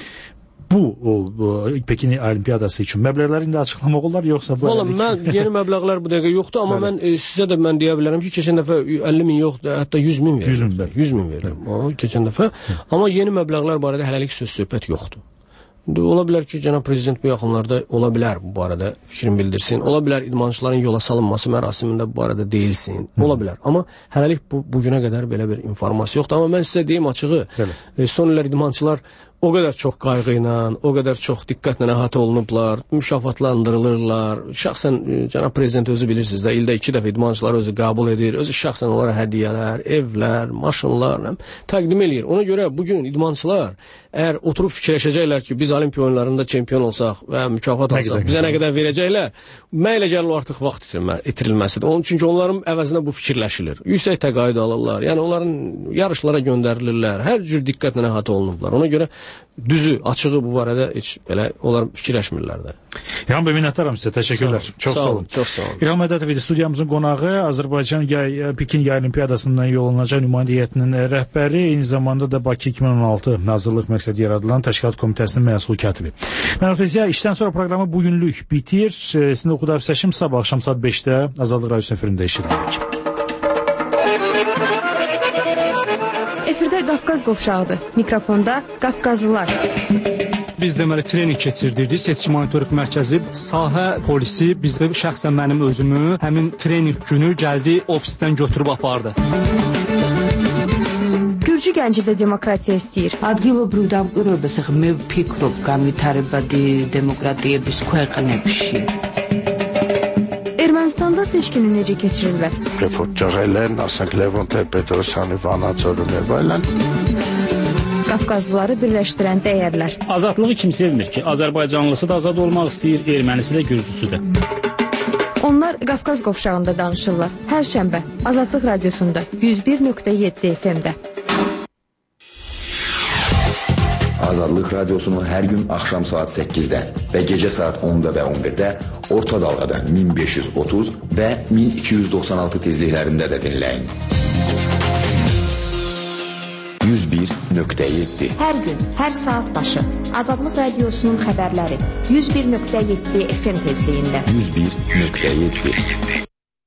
Bu, o, o Pekin Olimpiyadası üçün məbləğləri indi açıqlamaq olar, yoxsa bu? Valla mən yeni məbləğlər bu dəqiqə yoxdur, amma mən e, sizə də mən deyə bilərəm ki, keçən dəfə əlli min yox, hətta yüz min verildim. yüz min verildim. O keçən dəfə. Amma yeni məbləğlər barədə hələlik söz söhbət yoxdur. Ola bilər ki, cənab prezident bu yaxınlarda ola bilər bu barədə fikrini bildirsin. Ola bilər idmançıların yola salınması mərasimində bu barədə deyilsin. Ola bilər. Amma hələlik bu bugünə qədər belə bir informasiya yoxdur. Amma mən sizə deyim açığı, e, son illər idmançılar o qədər çox qayğı ilə, o qədər çox diqqətlə əhatə olunublar, mükafatlandırılırlar. Şəxsən cənab prezident özü bilirsiniz də, ildə iki dəfə idmançıları özü qəbul edir, özü şəxsən onlara hədiyyələr, evlər, maşınlar təqdim edir. Ona görə bugün idmançılar əgər oturub fikirləşəcəklər ki, biz olimpiya oyunlarında çempion olsaq və mükafat alsaq, bizə nə qədər verəcəklər, mən elə gəlir o artıq vaxt itirilməsidir. Onun çünki onların əvəzinə bu fikirləşilir. Yüksək təqaüd alırlar, yəni onların yarışlara göndərilirlər, hər cür diqqətlə əhatə olunublar. Ona görə düzü, açığı bu barədə heç belə onlar fikirləşmirlər də. İlham bəy, minnətdaram sizə, təşəkkürlər. Sağ olun, çox sağ olun. Çox sağ olun. İlham Mədətov idi studiyamızın qonağı, Azərbaycan yay, Pekin Yay Olimpiyadasından yollanacaq nümayəndə heyətinin rəhbəri, eyni zamanda da Bakı iki min on altı hazırlıq məqsədi yaradılan Təşkilat Komitəsinin məsul katibi. Mən Fəziya, işdən sonra proqramı bugünlük bitir. Sizin oxuda əfsəşim sabah axşam saat beşdə Azadlıq Radiosu efirində eşidirik. Efirdə Qafqaz qovşağıdır. Mikrofonda Qafqazlılar. Biz deməli trening keçirdirdik. Seçki monitorinq mərkəzi, sahə polisi bizdə şəxsən mənim özümü həmin trening günü gəldi ofisdən götürüb apardı. Gürcü gənci də demokratiya istəyir. ადგილობრივ დამკვირვებელს ახლა მე ვფიქრობ განვითარებადი დემოკრატიების ქვეყნებში. Ermənistanda seçkini necə keçirirlər? Reportajlardan asaq Levon Ter-Petrosyanı vanatsorunlar var. Qafqazlıları birləşdirən dəyərlər. Azadlığı kim sevmir ki? Azərbaycanlısı da azad olmaq istəyir, ermənisi də, gürcüsü də. Onlar Qafqaz qovşağında danışırlar. Hər şənbə Azadlıq Radiosunda yüz bir nöqtə yeddi F M-də. Azadlıq Radiosunu hər gün axşam saat səkkizdə və gecə saat onda və on birdə orta dalğada min beş yüz otuz və min iki yüz doxsan altı tezliklərində də dinləyin. yüz bir nöqtə yeddi. Hər gün, hər saat başı Azadlıq Radiosunun xəbərləri yüz bir nöqtə yeddi F M tezliyində. yüz bir nöqtə yeddi.